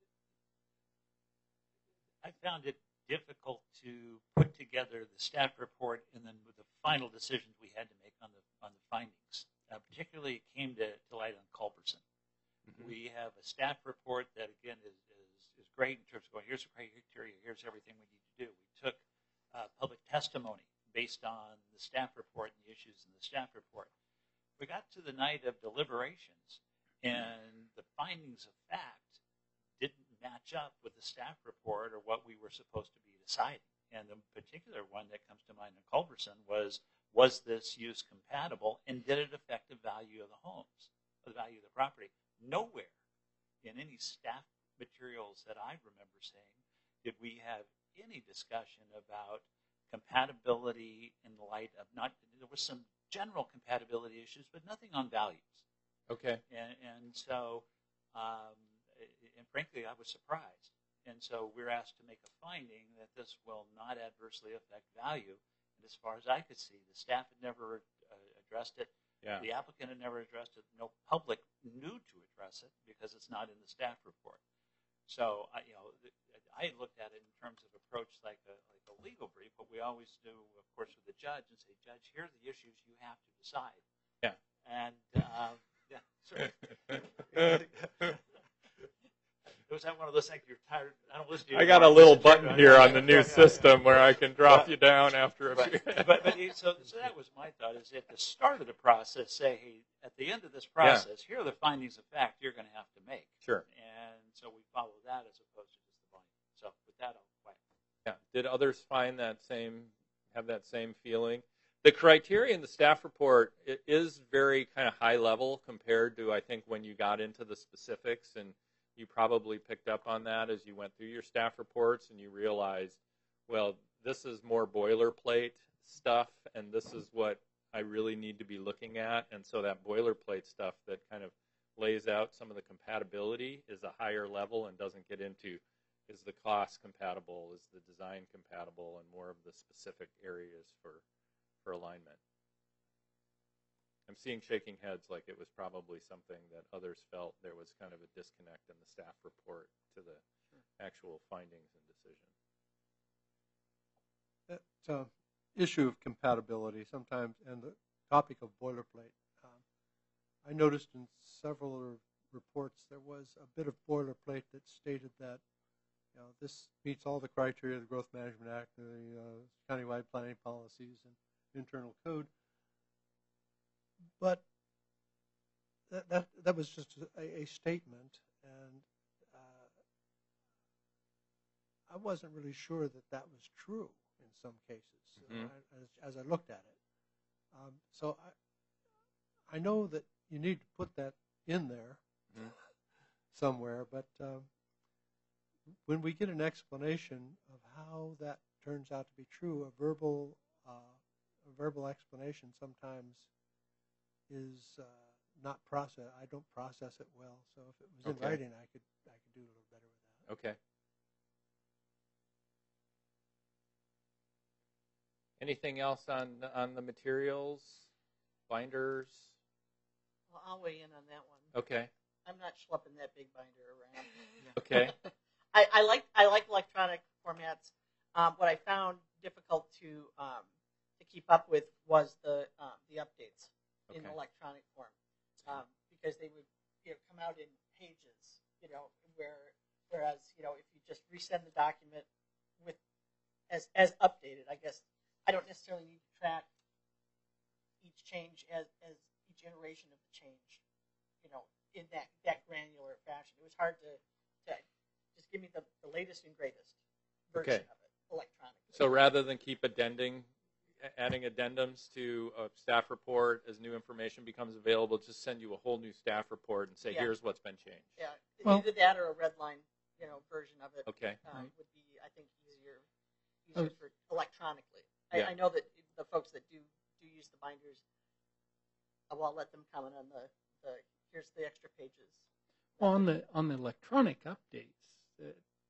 Speaker 4: I found it difficult to put together the staff report and then with the final decisions we had to make on the on the findings. Uh, particularly, it came to, to light on Culberson. Mm-hmm. We have a staff report that again is, is is great in terms of going, here's the criteria, here's everything we need to do. We took uh, public testimony based on the staff report and the issues in the staff report. we got to the night of deliberations, and the findings of fact didn't match up with the staff report or what we were supposed to be deciding. And the particular one that comes to mind in Culberson was, was this use compatible, and did it affect the value of the homes, the value of the property? Nowhere in any staff materials that I remember seeing did we have any discussion about compatibility in the light of not, there was some general compatibility issues, but nothing on values.
Speaker 10: Okay.
Speaker 4: And, and so, um, and frankly, I was surprised. And so we're asked to make a finding that this will not adversely affect value. And as far as I could see, the staff had never uh, addressed it.
Speaker 10: Yeah.
Speaker 4: The applicant had never addressed it. No public knew to address it because it's not in the staff report. So, I, you know, I looked at it in terms of approach like a, like a legal brief, but we always do, of course, with the judge and say, Judge, here are the issues you have to decide.
Speaker 10: Yeah.
Speaker 4: And, uh, yeah, sure. Was that one of those things you're tired? I don't listen to you.
Speaker 10: I got a little button here on the new system where I can drop you down after a few.
Speaker 4: But, but, but so, so that was my thought, is at the start of the process, say, hey, at the end of this process, yeah. here are the findings of fact you're going to have to make.
Speaker 10: Sure.
Speaker 4: And so we follow that as opposed to just the finding. So with that, I'll quiet.
Speaker 10: Yeah. Did others find that same, have that same feeling? The criteria in the staff report it is very kind of high level compared to, I think, when you got into the specifics, and you probably picked up on that as you went through your staff reports and you realized, well, this is more boilerplate stuff, and this is what I really need to be looking at. And so that boilerplate stuff that kind of lays out some of the compatibility is a higher level and doesn't get into, is the cost compatible, is the design compatible, and more of the specific areas for, for alignment. I'm seeing shaking heads like it was probably something that others felt there was kind of a disconnect in the staff report to the actual findings and decision.
Speaker 8: That uh, issue of compatibility sometimes, and the topic of boilerplate, um, I noticed in several reports there was a bit of boilerplate that stated that, you know, this meets all the criteria of the Growth Management Act, the uh, countywide planning policies, and internal code. But that, that that was just a, a statement, and uh, I wasn't really sure that that was true in some cases
Speaker 10: Mm-hmm.
Speaker 8: uh, as, as I looked at it. Um, so I I know that you need to put that in there mm-hmm. somewhere, but um, when we get an explanation of how that turns out to be true, a verbal uh, a verbal explanation sometimes is uh, not process. I don't process it well. So if it was
Speaker 10: okay.
Speaker 8: in writing, I could I could do a little better with that.
Speaker 10: Okay. Anything else on on the materials, binders?
Speaker 1: Well, I'll weigh in on that one.
Speaker 10: Okay.
Speaker 1: I'm not schlepping that big binder around.
Speaker 10: Okay.
Speaker 1: I, I like I like electronic formats. Um, what I found difficult to um, to keep up with was the um, the updates. In
Speaker 10: Okay.
Speaker 1: electronic form, um, because they would you know, come out in pages, you know, where whereas you know if you just resend the document with as as updated, I guess I don't necessarily need to track each change as as each iteration of the change, you know, in that that granular fashion. It was hard to to just give me the, the latest and greatest version
Speaker 10: Okay.
Speaker 1: of it electronically.
Speaker 10: So rather than keep addending. Adding addendums to a staff report as new information becomes available, just send you a whole new staff report and say,
Speaker 1: yeah.
Speaker 10: here's what's been changed.
Speaker 1: Yeah,
Speaker 5: Well,
Speaker 1: either that or a red line, you know, version of it.
Speaker 10: Okay.
Speaker 1: Um, would be, I think, easier, easier for electronically. I,
Speaker 10: Yeah.
Speaker 1: I know that the folks that do do use the binders, I will let them comment on the, the here's the extra pages.
Speaker 5: Well, on the on the electronic updates, uh,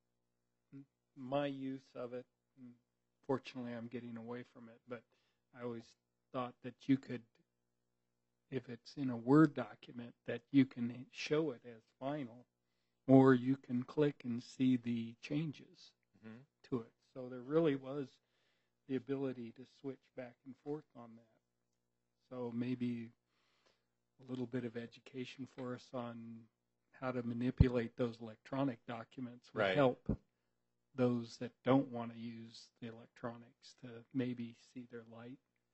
Speaker 5: my use of it. Fortunately, I'm getting away from it, but I always thought that you could, if it's in a Word document, that you can show it as final, or you can click and see the changes
Speaker 10: mm-hmm.
Speaker 5: to it. So there really was the ability to switch back and forth on that. So maybe a little bit of education for us on how to manipulate those electronic documents would
Speaker 10: Right.
Speaker 5: help those that don't want to use the electronics to maybe see their light.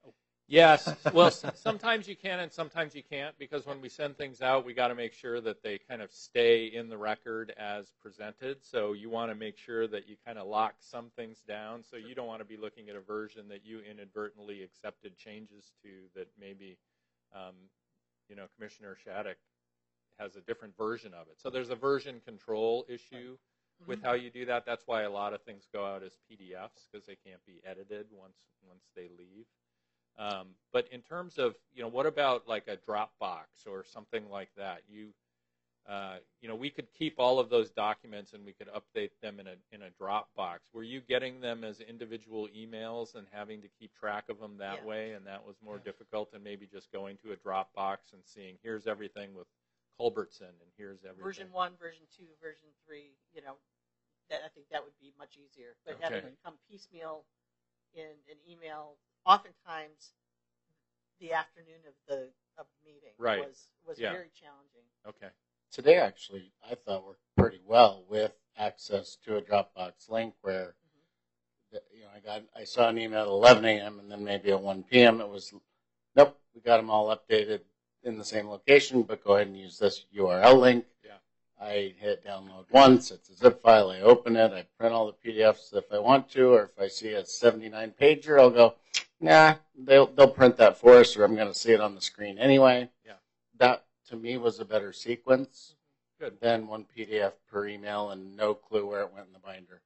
Speaker 10: Yes. Well, s- sometimes you can and sometimes you can't, because when we send things out, we got to make sure that they kind of stay in the record as presented. So you want to make sure that you kind of lock some things down. So you don't want to be looking at a version that you inadvertently accepted changes to that maybe, um, you know, Commissioner Shattuck has a different version of it. So there's a version control issue with how you do that. That's why a lot of things go out as P D Fs, because they can't be edited once once they leave. Um, but in terms of, you know, what about like a Dropbox or something like that? You, uh, you know, we could keep all of those documents and we could update them in a in a Dropbox. Were you getting them as individual emails and having to keep track of them that
Speaker 1: Yeah.
Speaker 10: way, and that was more difficult than maybe just going to a Dropbox and seeing here's everything with Culbertson and here's everything?
Speaker 1: Version one, version two, version three. You know, that I think that would be much easier. But having
Speaker 10: Okay.
Speaker 1: it come piecemeal in an email, oftentimes the afternoon of the of the meeting
Speaker 10: Right.
Speaker 1: was was
Speaker 10: Yeah.
Speaker 1: very challenging.
Speaker 10: Okay.
Speaker 3: Today, actually, I thought worked pretty well with access to a Dropbox link where, the- you know, I got, I saw an email at eleven a.m. and then maybe at one p.m. it was, nope, we got them all updated in the same location, but go ahead and use this U R L link.
Speaker 10: Yeah.
Speaker 3: I hit download once, it's a zip file, I open it, I print all the P D Fs if I want to, or if I see a seventy-nine pager, I'll go, nah, they'll, they'll print that for us, or I'm going to see it on the screen anyway.
Speaker 10: Yeah.
Speaker 3: That, to me, was a better sequence
Speaker 10: Good.
Speaker 3: than one P D F per email and no clue where it went in the binder.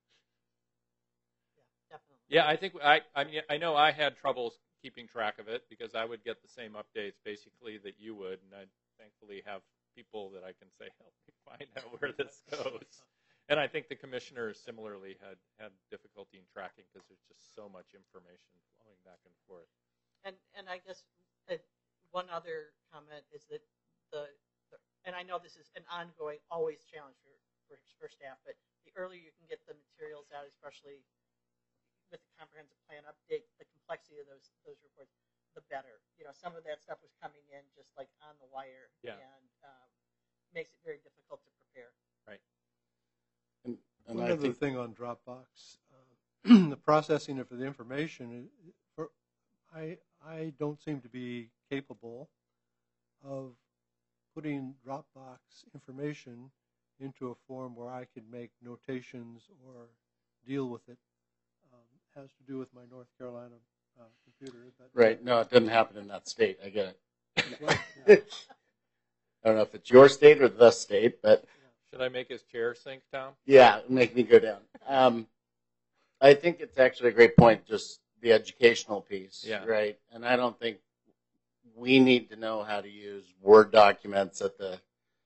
Speaker 1: Yeah, definitely.
Speaker 10: Yeah, I think I. I mean, I know I had trouble keeping track of it because I would get the same updates basically that you would, and I'd thankfully have people that I can say help me find out where this goes. And I think the commissioners similarly had had difficulty in tracking because there's just so much information flowing back and forth.
Speaker 1: And and I guess uh, one other comment is that the, the and I know this is an ongoing, always challenge for, for for staff, but the earlier you can get the materials out, especially with the comprehensive plan update, the complexity of those those reports, the better. You know, some of that stuff was coming in just like on the wire,
Speaker 10: Yeah.
Speaker 1: and um, makes it very difficult to prepare.
Speaker 10: Right.
Speaker 3: And, and
Speaker 8: One
Speaker 3: I
Speaker 8: other
Speaker 3: think,
Speaker 8: thing on Dropbox, uh, the processing of the information, uh, for, I I don't seem to be capable of putting Dropbox information into a form where I could make notations or deal with it. Um, has to do with my North Carolina uh, computer. But
Speaker 3: right, no, it didn't happen in that state. I get
Speaker 8: Well,
Speaker 3: it. I don't know if it's your state or the state, but
Speaker 10: Should I make his chair sink, Tom?
Speaker 3: yeah, make me go down. Um, I think it's actually a great point, just the educational piece,
Speaker 10: Yeah.
Speaker 3: right? And I don't think we need to know how to use Word documents at the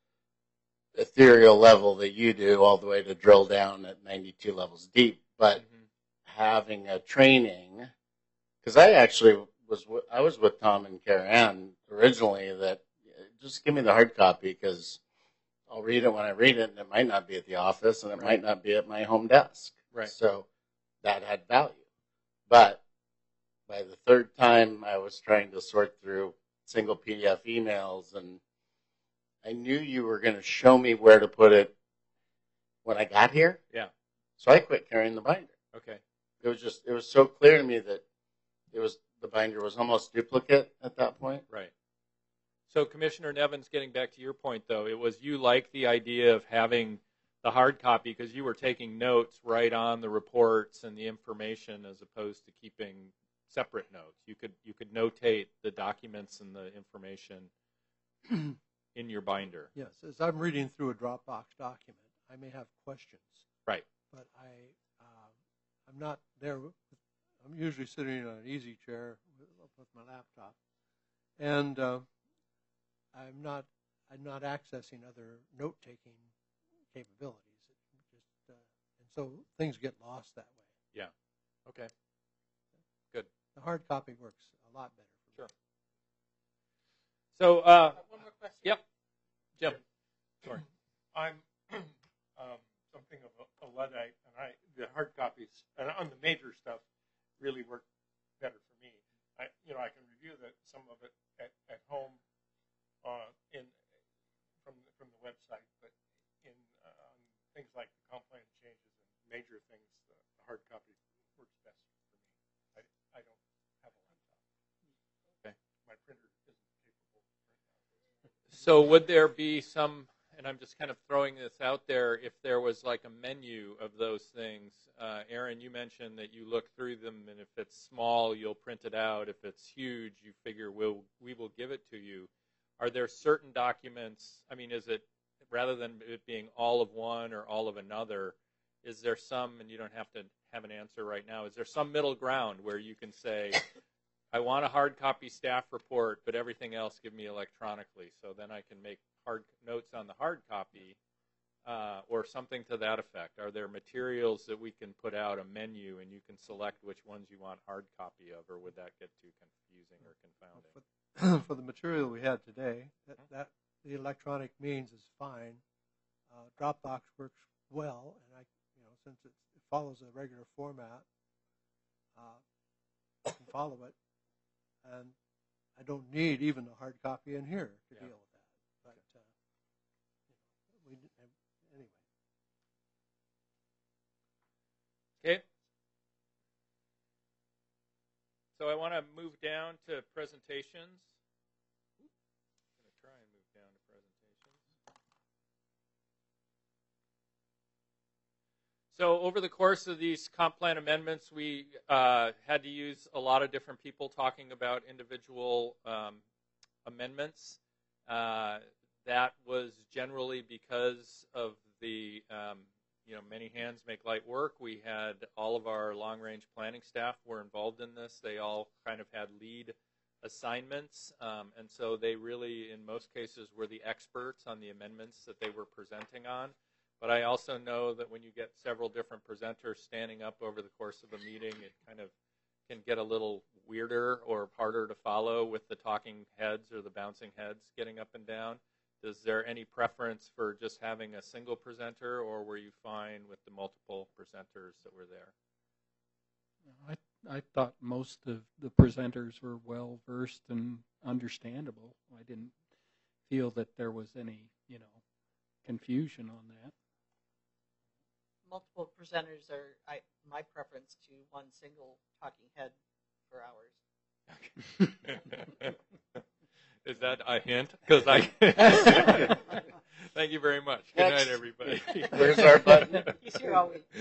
Speaker 3: ethereal level that you do, all the way to drill down at ninety-two levels deep. But
Speaker 10: Mhm.
Speaker 3: having a training, because I actually was with, I was with Tom and Karen originally, that uh, just give me the hard copy because I'll read it when I read it, and it might not be at the office, and it
Speaker 10: Right.
Speaker 3: might not be at my home desk.
Speaker 10: Right.
Speaker 3: So that had value. But by the third time, I was trying to sort through single P D F emails, and I knew you were going to show me where to put it when I got here.
Speaker 10: Yeah.
Speaker 3: So I quit carrying the binder.
Speaker 10: Okay.
Speaker 3: It was just, it was so clear to me that it was, the binder was almost duplicate at that point.
Speaker 10: Right. So, Commissioner Nevins, getting back to your point, though, it was you like the idea of having the hard copy because you were taking notes right on the reports and the information as opposed to keeping separate notes. You could you could notate the documents and the information in your binder.
Speaker 8: yes, as I'm reading through a Dropbox document, I may have questions.
Speaker 10: Right.
Speaker 8: But I, um, I'm not there. With, I'm usually sitting in an easy chair with, with my laptop, and uh, I'm not. I'm not accessing other note-taking capabilities. It just, uh, and so things get lost that way.
Speaker 10: Yeah. Okay. Good.
Speaker 8: The hard copy works a lot better for
Speaker 10: Sure.
Speaker 8: me.
Speaker 10: So, uh,
Speaker 1: Uh, one more question.
Speaker 10: yep. Jim. Sorry.
Speaker 2: I'm um, something of a, a Luddite, and I the hard copies and on the major stuff really work better for me. I you know I can review the, some of it at, at home uh, in from the, from the website, but in uh, on things like the comp plan changes and major things, the, the hard copy works best for me. I, I don't have a laptop.
Speaker 10: So would there be some, and I'm just kind of throwing this out there, if there was like a menu of those things? Uh, Aaron, you mentioned that you look through them, and if it's small, you'll print it out. If it's huge, you figure we'll, we will give it to you. Are there certain documents, I mean, is it, rather than it being all of one or all of another, is there some, and you don't have to have an answer right now, is there some middle ground where you can say, I want a hard copy staff report, but everything else give me electronically, so then I can make hard notes on the hard copy, uh, or something to that effect? Are there materials that we can put out, a menu, and you can select which ones you want hard copy of, or would that get too confusing or confounding?
Speaker 8: For, for the material we had today, that, that the electronic means is fine. Uh, Dropbox works well, and I, you know, since it, it follows a regular format, uh, I can follow it, and I don't need even a hard copy in here to
Speaker 10: Yeah.
Speaker 8: deal with that. But uh, you know, we anyway.
Speaker 10: Okay. So I want to move down to presentations. I'm going to try and move down to presentations. So over the course of these comp plan amendments, we uh, had to use a lot of different people talking about individual um, amendments. Uh, that was generally because of the, um, you know, many hands make light work. We had all of our long-range planning staff were involved in this. They all kind of had lead assignments, um, and so they really, in most cases, were the experts on the amendments that they were presenting on. But I also know that when you get several different presenters standing up over the course of a meeting, it kind of can get a little weirder or harder to follow with the talking heads or the bouncing heads getting up and down. Is there any preference for just having a single presenter, or were you fine with the multiple presenters that were there?
Speaker 5: I, I thought most of the presenters were well versed and understandable. I didn't feel that there was any, you know, confusion on that.
Speaker 1: Multiple presenters are I, my preference to one single talking head for hours.
Speaker 10: Is that a hint? Because I. Thank you very much. Good
Speaker 3: Next.
Speaker 10: night, everybody.
Speaker 3: Where's our button?
Speaker 1: He's here all week.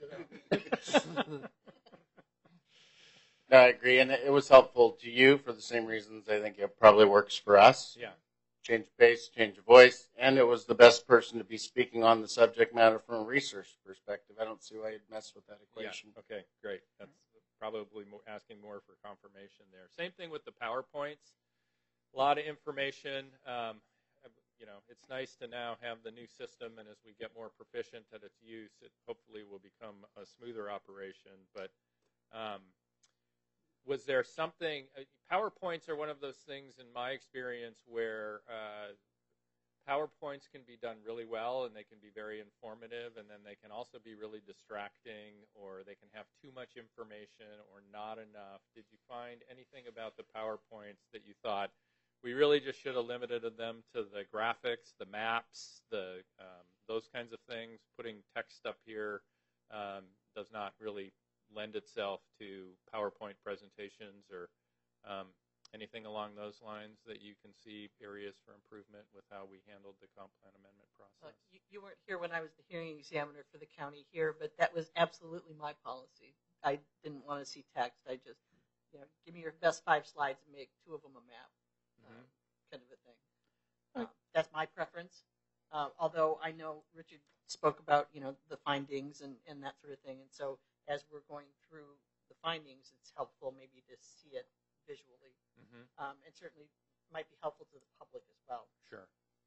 Speaker 3: No, I agree, and it was helpful to you for the same reasons I think it probably works for us.
Speaker 10: Yeah.
Speaker 3: Change of pace, change of voice, and it was the best person to be speaking on the subject matter from a research perspective. I don't see why you'd mess with that equation.
Speaker 10: Yeah. Okay, great. That's probably more, asking more for confirmation there. Same thing with the PowerPoints. A lot of information. Um, you know, it's nice to now have the new system, and as we get more proficient at its use, it hopefully will become a smoother operation. But um, was there something, uh, PowerPoints are one of those things in my experience where uh, PowerPoints can be done really well, and they can be very informative, and then they can also be really distracting, or they can have too much information or not enough. Did you find anything about the PowerPoints that you thought, we really just should have limited them to the graphics, the maps, the um, those kinds of things? Putting text up here um, does not really lend itself to PowerPoint presentations, or um, anything along those lines that you can see areas for improvement with how we handled the comp plan amendment process?
Speaker 1: Uh, you, you weren't here when I was the hearing examiner for the county here, but that was absolutely my policy. I didn't want to see text. I just, you know, give me your best five slides and make two of them a map. Um, kind of a thing. Um, that's my preference. Uh, although I know Richard spoke about, you know, the findings and, and that sort of thing. And so as we're going through the findings, it's helpful maybe to see it visually.
Speaker 10: Mm-hmm.
Speaker 1: Um, and certainly might be helpful to the public as well.
Speaker 10: Sure.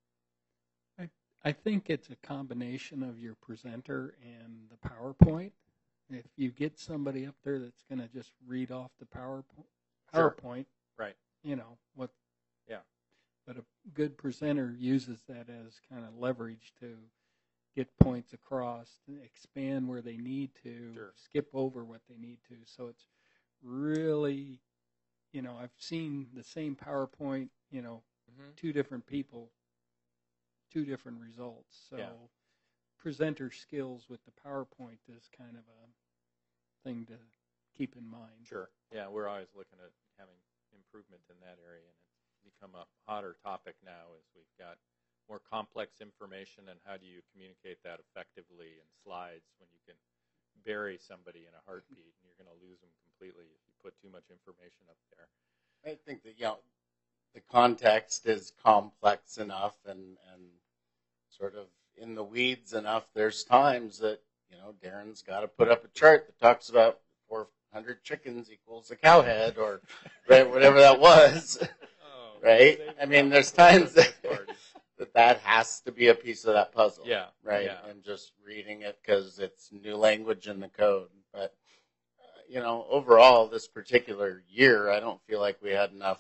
Speaker 5: I, I think it's a combination of your presenter and the PowerPoint. If you get somebody up there that's going to just read off the PowerPoint,
Speaker 10: Sure.
Speaker 5: PowerPoint,
Speaker 10: Right.
Speaker 5: you know, what.
Speaker 10: Yeah.
Speaker 5: But a good presenter uses that as kind of leverage to get points across, to expand where they need to,
Speaker 10: Sure.
Speaker 5: skip over what they need to. So it's really, you know, I've seen the same PowerPoint, you know,
Speaker 10: Mm-hmm.
Speaker 5: two different people, two different results. So
Speaker 10: Yeah.
Speaker 5: presenter skills with the PowerPoint is kind of a thing to keep in mind.
Speaker 10: Sure. Yeah, we're always looking at having improvement in that area, and it's become a hotter topic now as we've got more complex information, and how do you communicate that effectively in slides when you can bury somebody in a heartbeat and you're going to lose them completely if you put too much information up there.
Speaker 3: I think that, you know, the context is complex enough and, and sort of in the weeds enough. There's times that, you know, Darren's got to put up a chart that talks about four hundred chickens equals a cow head, or right, whatever that was.
Speaker 10: Oh,
Speaker 3: right?
Speaker 10: they-
Speaker 3: I mean, there's times that, that that has to be a piece of that puzzle.
Speaker 10: Yeah.
Speaker 3: Right?
Speaker 10: Yeah.
Speaker 3: And just reading it because it's new language in the code. But, uh, you know, overall, this particular year, I don't feel like we had enough.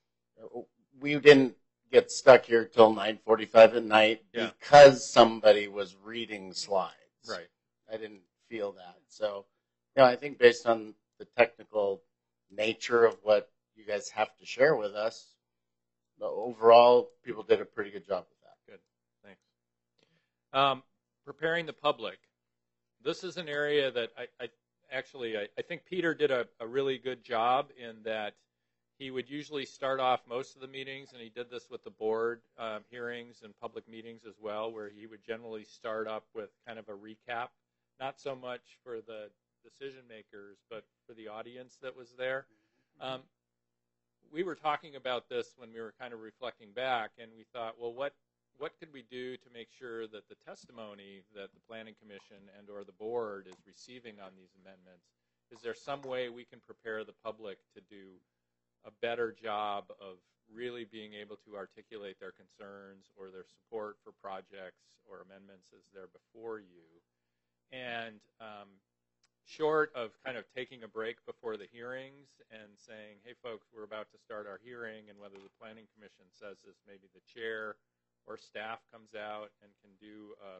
Speaker 3: We didn't get stuck here till nine forty-five at night
Speaker 10: Yeah.
Speaker 3: because somebody was reading slides.
Speaker 10: Right.
Speaker 3: I didn't feel that. So, you know, I think based on the technical nature of what you guys have to share with us, the overall, people did a pretty good job with that.
Speaker 10: Good. Thanks. Um, preparing the public. This is an area that I, I actually, I, I think Peter did a, a really good job in that he would usually start off most of the meetings, and he did this with the board um, hearings and public meetings as well, where he would generally start up with kind of a recap, not so much for the decision makers, but for the audience that was there. Um, we were talking about this when we were kind of reflecting back, and we thought, well, what what could we do to make sure that the testimony that the Planning Commission and or the board is receiving on these amendments, is there some way we can prepare the public to do a better job of really being able to articulate their concerns or their support for projects or amendments as they're before you? And um, short of kind of taking a break before the hearings and saying, hey folks, we're about to start our hearing, and whether the Planning Commission says this, maybe the chair or staff comes out and can do a,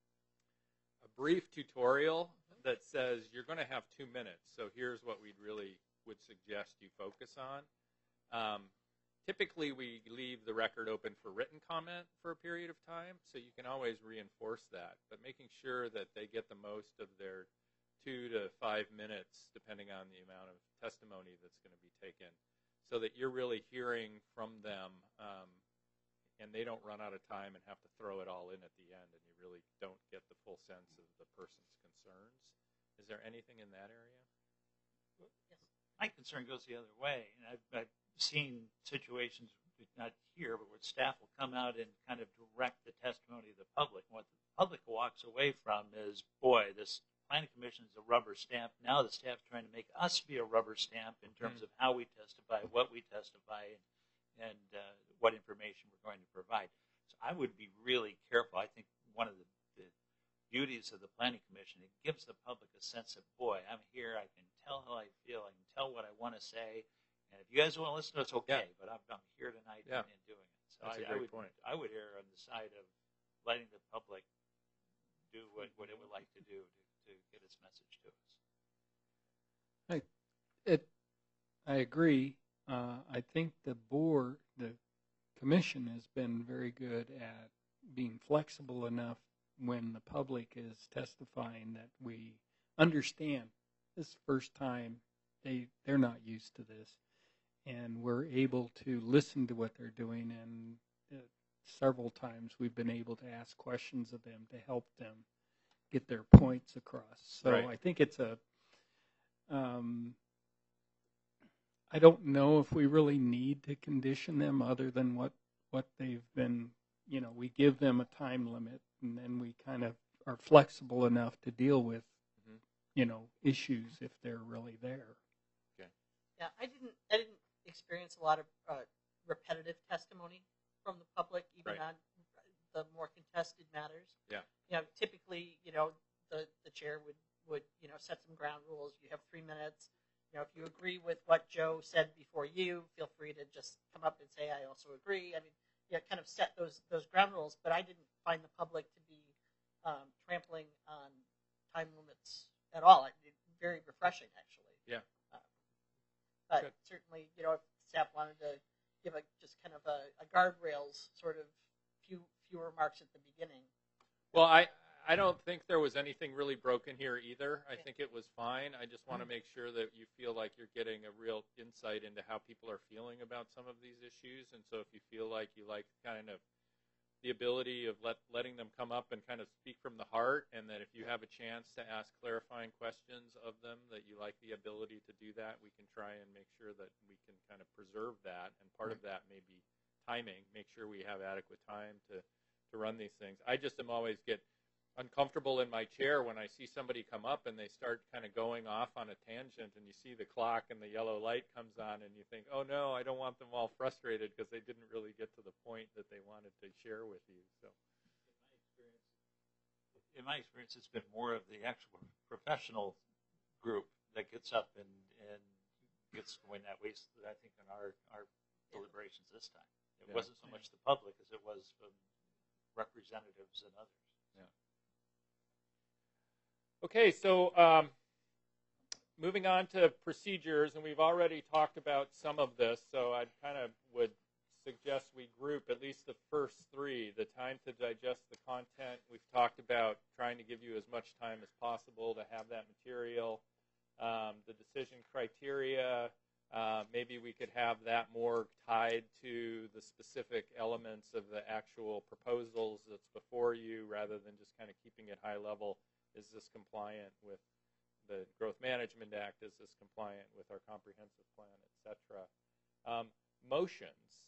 Speaker 10: a brief tutorial that says you're going to have two minutes, so here's what we really would suggest you focus on. Um, typically we leave the record open for written comment for a period of time, so you can always reinforce that, but making sure that they get the most of their two to five minutes, depending on the amount of testimony that's going to be taken, so that you're really hearing from them, um, and they don't run out of time and have to throw it all in at the end, and you really don't get the full sense of the person's concerns. Is there anything in that area?
Speaker 4: My concern goes the other way, and I've, I've seen situations, not here, but where staff will come out and kind of direct the testimony of the public. And what the public walks away from is, boy, this Planning Commission is a rubber stamp. Now the staff's trying to make us be a rubber stamp in terms
Speaker 10: Mm-hmm.
Speaker 4: of how we testify, what we testify, and, and uh, what information we're going to provide. So I would be really careful. I think one of the, the beauties of the Planning Commission, it gives the public a sense of, boy, I'm here, I can tell how I feel, I can tell what I want to say, and if you guys want to listen to it, it's okay,
Speaker 10: Yeah.
Speaker 4: but I'm, I'm here tonight
Speaker 10: Yeah.
Speaker 4: and doing it. So
Speaker 10: That's
Speaker 4: I,
Speaker 10: a
Speaker 4: I
Speaker 10: great
Speaker 4: would,
Speaker 10: point.
Speaker 4: I would err on the side of letting the public do what, what it would like to do to, to get its message to us.
Speaker 5: It, I agree. Uh, I think the board, the commission has been very good at being flexible enough when the public is testifying that we understand this is the first time they, they're not used to this. And we're able to listen to what they're doing, and uh, several times we've been able to ask questions of them to help them get their points across. So
Speaker 10: Right.
Speaker 5: I think it's a, um, I don't know if we really need to condition them other than what, what they've been, you know, we give them a time limit, and then we kind of are flexible enough to deal with,
Speaker 10: Mhm.
Speaker 5: you know, issues if they're really there.
Speaker 1: Yeah, I didn't. I didn't experience a lot of uh, repetitive testimony from the public, even
Speaker 10: Right.
Speaker 1: on the more contested matters.
Speaker 10: Yeah.
Speaker 1: You know, typically, you know, the, the chair would, would you know set some ground rules. You have three minutes. You know, if you agree with what Joe said before you, feel free to just come up and say, I also agree. I mean, yeah, kind of set those those ground rules. But I didn't find the public to be um, trampling on time limits at all. It, it, very refreshing, actually.
Speaker 10: Yeah.
Speaker 1: Uh, but
Speaker 10: Good.
Speaker 1: certainly, you know, if staff wanted to give a just kind of a, a guardrails sort of few few remarks at the beginning.
Speaker 10: Well, I I don't think there was anything really broken here either. I think it was fine. I just want to make sure that you feel like you're getting a real insight into how people are feeling about some of these issues. And so if you feel like you like kind of the ability of let, letting them come up and kind of speak from the heart, and that if you have a chance to ask clarifying questions of them, that you like the ability to do that, we can try and make sure that we can kind of preserve that. And part of that may be timing, make sure we have adequate time to, to run these things. I just am always get uncomfortable in my chair when I see somebody come up and they start kind of going off on a tangent, and you see the clock and the yellow light comes on, and you think, oh no, I don't want them all frustrated because they didn't really get to the point that they wanted to share with you. So,
Speaker 4: in my experience, it's been more of the actual professional group that gets up and, and gets going that way. So I think in our, our deliberations this time, it
Speaker 10: Yeah.
Speaker 4: wasn't so much the public as it was from representatives and others.
Speaker 10: Yeah. Okay, so um, moving on to procedures, and we've already talked about some of this, so I kind of would suggest we group at least the first three. The time to digest the content, we've talked about trying to give you as much time as possible to have that material. Um, the decision criteria, uh, maybe we could have that more tied to the specific elements of the actual proposals that's before you, rather than just kind of keeping it high level. Is this compliant with the Growth Management Act? Is this compliant with our comprehensive plan, et cetera? Um, motions.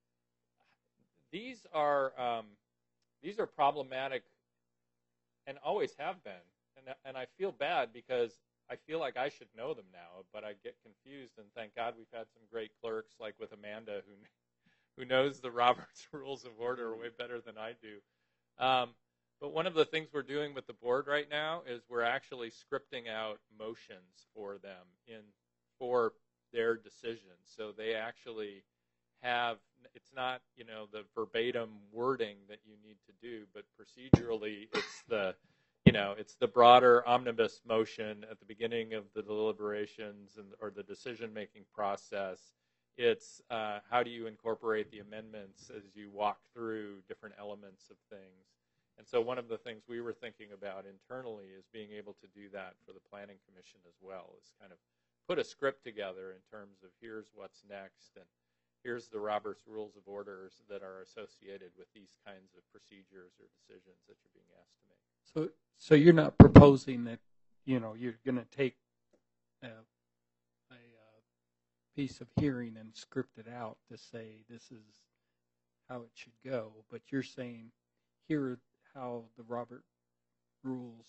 Speaker 10: These are um, these are problematic, and always have been. And and I feel bad because I feel like I should know them now, but I get confused. And thank God we've had some great clerks, like with Amanda, who who knows the Roberts Rules of Order way better than I do. Um, But one of the things we're doing with the board right now is we're actually scripting out motions for them in for their decisions. So they actually have, it's not, you know, the verbatim wording that you need to do, but procedurally it's the, you know, it's the broader omnibus motion at the beginning of the deliberations and or the decision-making process. It's uh, how do you incorporate the amendments as you walk through different elements of things. And so one of the things we were thinking about internally is being able to do that for the Planning Commission as well, is kind of put a script together in terms of here's what's next and here's the Roberts Rules of Orders that are associated with these kinds of procedures or decisions that you're being asked to make.
Speaker 5: So, so you're not proposing that, you know, you're going to take a, a, uh piece of hearing and script it out to say this is how it should go, but you're saying here how the Robert rules,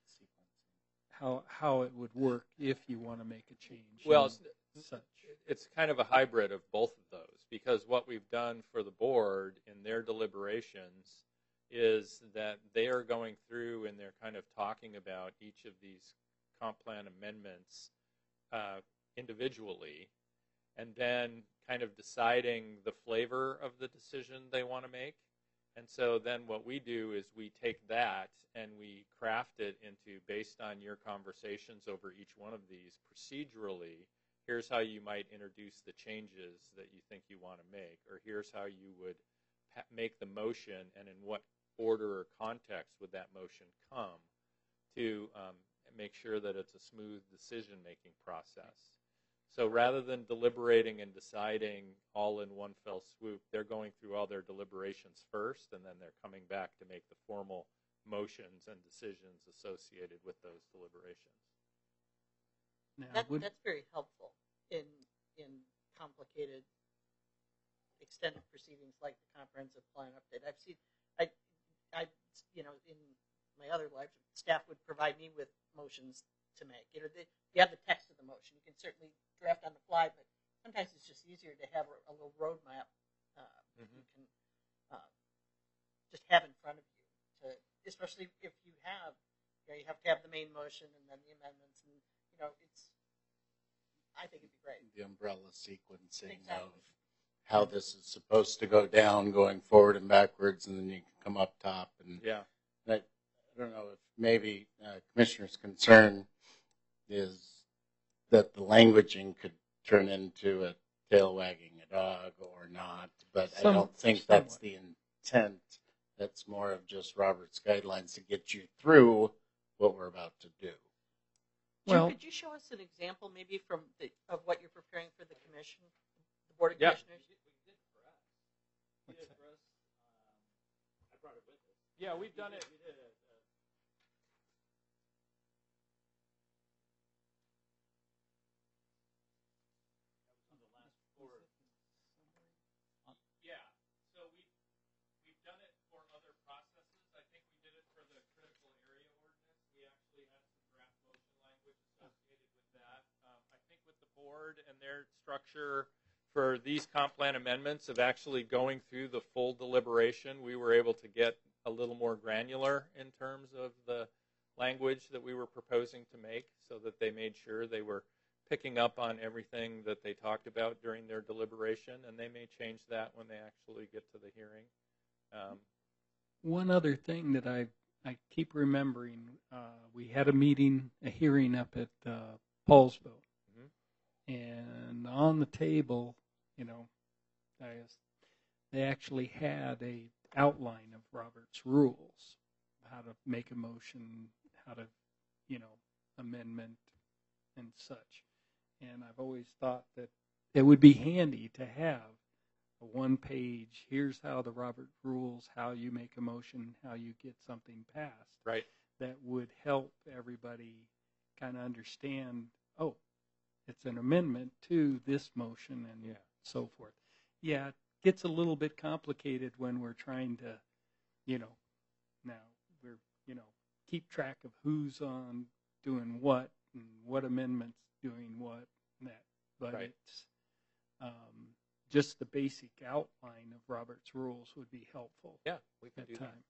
Speaker 5: how how it would work if you want to make a change.
Speaker 10: Well, it's,
Speaker 5: such.
Speaker 10: it's kind of a hybrid of both of those, because what we've done for the board in their deliberations is that they are going through and they're kind of talking about each of these comp plan amendments uh, individually, and then kind of deciding the flavor of the decision they want to make. And so then what we do is we take that and we craft it into, based on your conversations over each one of these procedurally, here's how you might introduce the changes that you think you want to make, or here's how you would pa- make the motion, and in what order or context would that motion come to um, make sure that it's a smooth decision-making process. So rather than deliberating and deciding all in one fell swoop, they're going through all their deliberations first, and then they're coming back to make the formal motions and decisions associated with those deliberations.
Speaker 5: Now,
Speaker 1: That,
Speaker 5: would,
Speaker 1: that's very helpful in in complicated, extended proceedings like the comprehensive plan update. I've seen, I, I, you know, in my other life, staff would provide me with motions to make. You know, they, you have the text of the motion. You can certainly draft on the fly, but sometimes it's just easier to have a, a little roadmap uh,
Speaker 10: Mm-hmm.
Speaker 1: you can uh, just have in front of you. To, especially if you have, you know, you have to have the main motion and then the amendments, and you know, it's. I think it'd be great.
Speaker 3: The umbrella sequencing
Speaker 1: Exactly.
Speaker 3: of how this is supposed to go down, going forward and backwards, and then you can come up top. And
Speaker 10: Yeah.
Speaker 3: I, I don't know if maybe uh, Commissioner's concern is that the languaging could turn into a tail wagging a dog or not, but I
Speaker 5: Some-
Speaker 3: don't think
Speaker 5: somewhat.
Speaker 3: that's the intent That's more of just Robert's guidelines to get you through what we're about to do.
Speaker 1: Jim,
Speaker 5: Well-
Speaker 1: could you show us an example maybe from the, of what you're preparing for the commission, the Board of
Speaker 10: Yeah.
Speaker 1: Commissioners?
Speaker 10: Yeah, we've done it. Yeah, so we we've done it for other processes. I think we did it for the critical area ordinance. We actually had some draft motion language associated with that. Um, I think with the board and their structure for these comp plan amendments of actually going through the full deliberation, we were able to get a little more granular in terms of the language that we were proposing to make, so that they made sure they were picking up on everything that they talked about during their deliberation, and they may change that when they actually get to the hearing. Um,
Speaker 5: One other thing that I I keep remembering, uh, we had a meeting, a hearing up at uh, Paulsville,
Speaker 10: Mhm.
Speaker 5: and on the table, you know, I guess they actually had a outline of Robert's rules, how to make a motion, how to, you know, amendment and such. And I've always thought that it would be handy to have a one page, here's how the Robert rules, how you make a motion, how you get something passed.
Speaker 10: right.
Speaker 5: That would help everybody kind of understand, oh, it's an amendment to this motion and
Speaker 10: Yeah.
Speaker 5: so forth. Yeah, it gets a little bit complicated when we're trying to, you know, now we're, you know, keep track of who's on doing what and what amendments doing what and that. But
Speaker 10: Right.
Speaker 5: it's um, just the basic outline of Robert's rules would be helpful
Speaker 10: Yeah, we can
Speaker 5: at
Speaker 10: do that.
Speaker 5: time.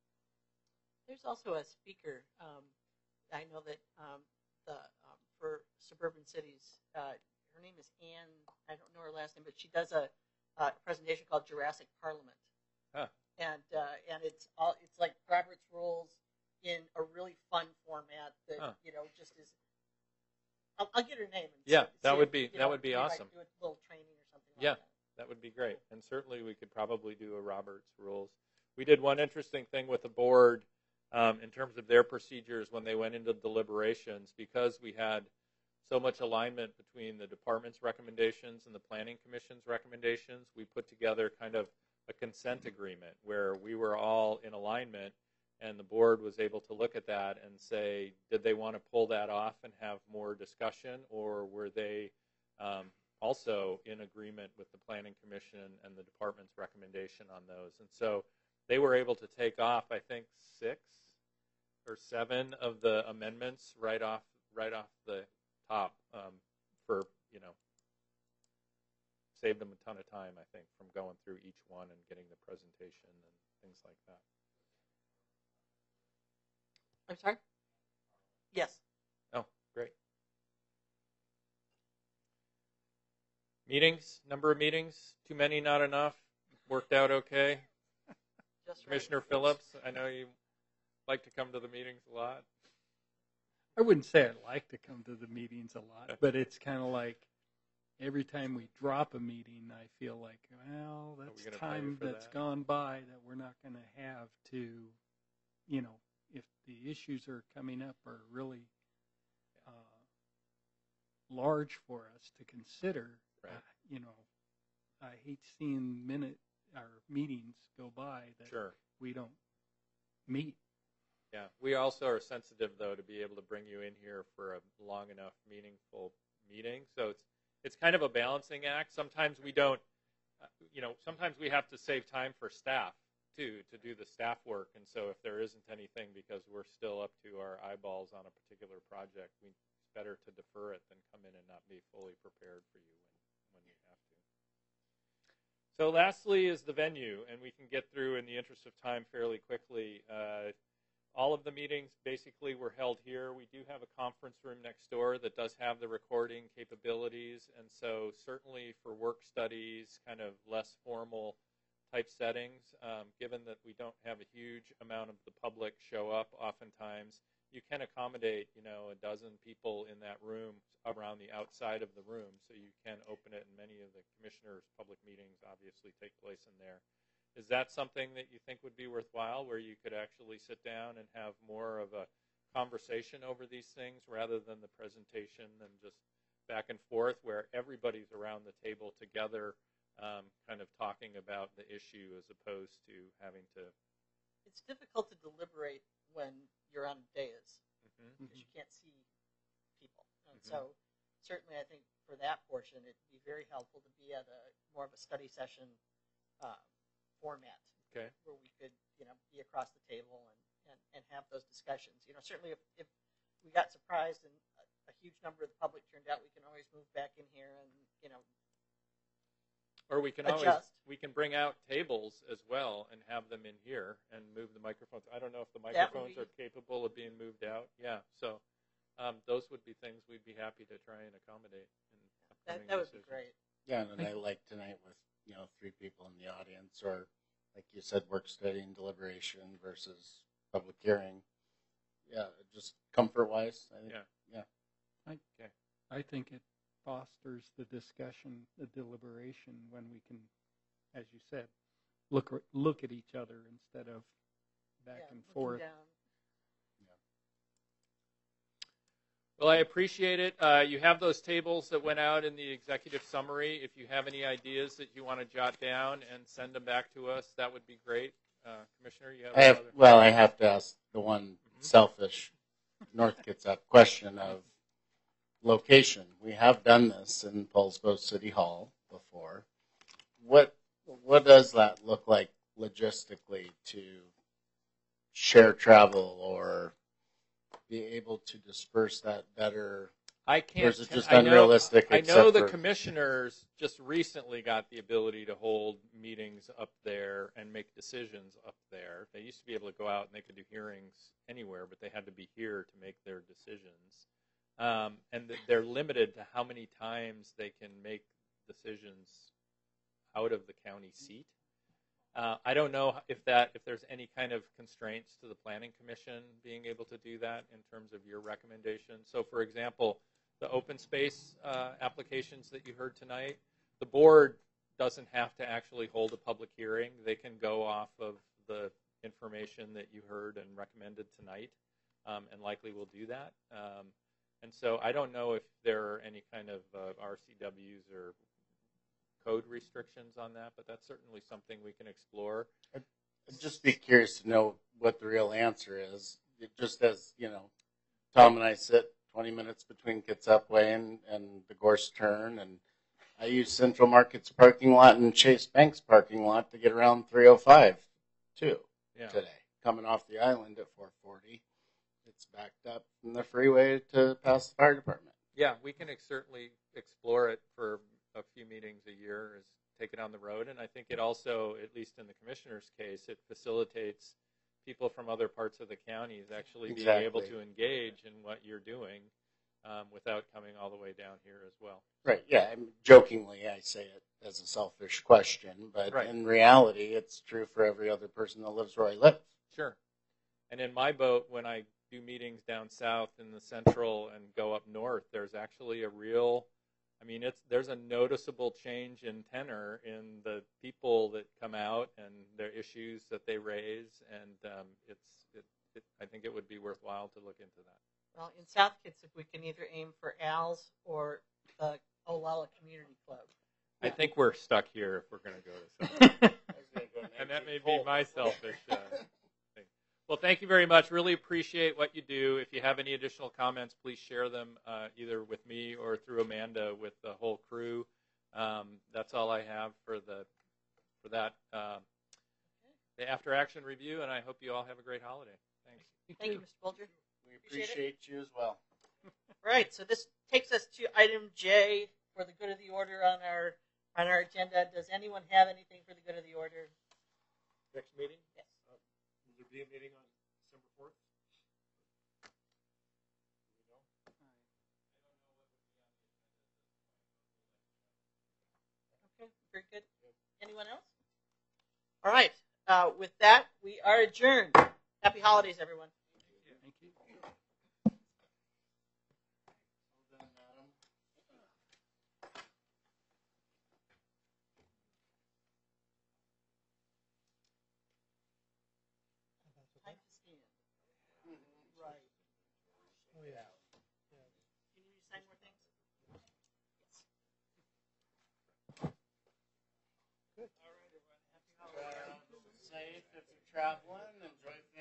Speaker 1: There's also a speaker. Um, I know that um, the um, for suburban cities, uh, her name is Ann. I don't know her last name, but she does a, a presentation called Jurassic Parliament,
Speaker 10: Huh.
Speaker 1: and uh, and it's all it's like Robert's rules in a really fun format that
Speaker 10: Huh.
Speaker 1: you know just is. I'll, I'll get her name. And
Speaker 10: Yeah,
Speaker 1: see,
Speaker 10: that
Speaker 1: see
Speaker 10: would
Speaker 1: if,
Speaker 10: be-
Speaker 1: you
Speaker 10: that
Speaker 1: know,
Speaker 10: would be
Speaker 1: we might
Speaker 10: awesome.
Speaker 1: Do a little training or something.
Speaker 10: Yeah.
Speaker 1: Like that.
Speaker 10: That would be great. And certainly we could probably do a Roberts rules. We did one interesting thing with the board um, in terms of their procedures when they went into deliberations, because we had so much alignment between the department's recommendations and the planning commission's recommendations. We put together kind of a consent agreement where we were all in alignment, and the board was able to look at that and say, did they want to pull that off and have more discussion, or were they um, also in agreement with the Planning Commission and the department's recommendation on those. And so they were able to take off, I think, six or seven of the amendments right off right off the top um, for, you know, saved them a ton of time, I think, from going through each one and getting the presentation and things like that.
Speaker 1: I'm sorry. Yes.
Speaker 10: Oh, great. Meetings, number of meetings, too many, not enough, worked out okay.
Speaker 1: Just right.
Speaker 10: Commissioner Phillips, I know you like to come to the meetings a lot.
Speaker 5: I wouldn't say I like to come to the meetings a lot, but it's kind of like every time we drop a meeting, I feel like, well,
Speaker 10: we
Speaker 5: that's
Speaker 10: gonna pay
Speaker 5: time
Speaker 10: for
Speaker 5: that's
Speaker 10: that?
Speaker 5: gone by that we're not going to have to, you know, if the issues are coming up are really uh, large for us to consider,
Speaker 10: Right.
Speaker 5: uh, you know, I hate seeing minute our meetings go by that
Speaker 10: Sure.
Speaker 5: we don't meet.
Speaker 10: Yeah, we also are sensitive, though, to be able to bring you in here for a long enough, meaningful meeting. So it's it's kind of a balancing act. Sometimes we don't, uh, you know, sometimes we have to save time for staff too to do the staff work. And so if there isn't anything because we're still up to our eyeballs on a particular project, we, it's better to defer it than come in and not be fully prepared for you when when you have to. So lastly is the venue, and we can get through in the interest of time fairly quickly. Uh, all of the meetings basically were held here. We do have a conference room next door that does have the recording capabilities, and so certainly for work studies, kind of less formal type settings, um, given that we don't have a huge amount of the public show up oftentimes, you can accommodate, you know, a dozen people in that room around the outside of the room, so you can open it, and many of the commissioners' public meetings obviously take place in there. Is that something that you think would be worthwhile, where you could actually sit down and have more of a conversation over these things rather than the presentation and just back and forth, where everybody's around the table together, um, kind of talking about the issue as opposed to having to.
Speaker 1: It's difficult to deliberate when you're on a dais
Speaker 10: Mm-hmm.
Speaker 1: because you can't see people, and mm-hmm. so certainly I think for that portion it'd be very helpful to be at a more of a study session uh, format,
Speaker 10: okay,
Speaker 1: where we could you know be across the table and, and, and have those discussions. You know, certainly if, if we got surprised and a, a huge number of the public turned out, we can always move back in here and you know.
Speaker 10: Or we can
Speaker 1: adjust.
Speaker 10: always we can bring out tables as well and have them in here and move the microphones. I don't know if the microphones
Speaker 1: be...
Speaker 10: are capable of being moved out. Yeah, so um, those would be things we'd be happy to try and accommodate. In
Speaker 1: that that would
Speaker 10: decisions.
Speaker 1: be great.
Speaker 3: Yeah, and I like tonight with you know three people in the audience, or like you said, work study and deliberation versus public hearing. Yeah, just comfort wise. I think,
Speaker 10: yeah,
Speaker 3: yeah.
Speaker 5: I,
Speaker 10: okay.
Speaker 5: I think it fosters the discussion, the deliberation, when we can, as you said, look look at each other instead of back
Speaker 1: yeah,
Speaker 5: and forth.
Speaker 1: Down.
Speaker 10: Well, I appreciate it. Uh, you have those tables that went out in the executive summary. If you have any ideas that you want to jot down and send them back to us, that would be great. Uh, Commissioner, you have.
Speaker 3: I have
Speaker 10: another?
Speaker 3: well, I have to ask the one mm-hmm. selfish North gets up question of location. We have done this in Poulsbo City Hall before. What what does that look like logistically to share travel or be able to disperse that better?
Speaker 10: I can't.
Speaker 3: Or is it just
Speaker 10: I know,
Speaker 3: unrealistic?
Speaker 10: I know the
Speaker 3: for,
Speaker 10: commissioners just recently got the ability to hold meetings up there and make decisions up there. They used to be able to go out and they could do hearings anywhere, but they had to be here to make their decisions. Um, and they're limited to how many times they can make decisions out of the county seat. Uh, I don't know if that if there's any kind of constraints to the Planning Commission being able to do that in terms of your recommendations. So, for example, the open space uh, applications that you heard tonight, the board doesn't have to actually hold a public hearing. They can go off of the information that you heard and recommended tonight, um, and likely will do that. Um, and so I don't know if there are any kind of uh, R C Ws or code restrictions on that, but that's certainly something we can explore.
Speaker 3: I'd just be curious to know what the real answer is. It just as, you know, Tom and I sit twenty minutes between Kitsapway and, and the Gorse Turn, and I use Central Market's parking lot and Chase Bank's parking lot to get around three oh five, too,
Speaker 10: yeah.
Speaker 3: today. Coming off the island at four forty, it's backed up from the freeway to past the fire department.
Speaker 10: Yeah, we can ex- certainly explore it for a few meetings a year, is take it on the road. And I think it also, at least in the commissioner's case, it facilitates people from other parts of the counties actually
Speaker 3: Exactly.
Speaker 10: being able to engage in what you're doing um, without coming all the way down here as well.
Speaker 3: Right, yeah. I mean, jokingly, I say it as a selfish question, but
Speaker 10: right.
Speaker 3: in reality, it's true for every other person that lives where I live.
Speaker 10: Sure. And in my boat, when I do meetings down south in the central and go up north, there's actually a real, I mean, it's there's a noticeable change in tenor in the people that come out and their issues that they raise, and um, it's it, it, I think it would be worthwhile to look into that.
Speaker 1: Well, in South Kitsap, we can either aim for Al's or the Olalla Community Club.
Speaker 10: I
Speaker 1: yeah.
Speaker 10: think we're stuck here if we're going to go to something. And that may be my selfish uh, thing. Well, thank you very much. Really appreciate what you do. If you have any additional comments, please share them uh, either with me or through Amanda with the whole crew. Um, that's all I have for the for that uh, the after action review, and I hope you all have a great holiday. Thanks.
Speaker 1: Thank you, Mister Bolger.
Speaker 3: We appreciate, appreciate you as well.
Speaker 1: Right. So this takes us to item J for the good of the order on our on our agenda. Does anyone have anything for the good of the order?
Speaker 2: Next meeting?
Speaker 1: Yes.
Speaker 2: Uh, will there be a meeting on December fourth?
Speaker 1: Okay, very good. Anyone else? All right. Uh, with that, we are adjourned. Happy holidays, everyone.
Speaker 5: Thank you.
Speaker 8: Oh, yeah.
Speaker 1: Can you sign more things?
Speaker 3: Safe if you're traveling. Enjoy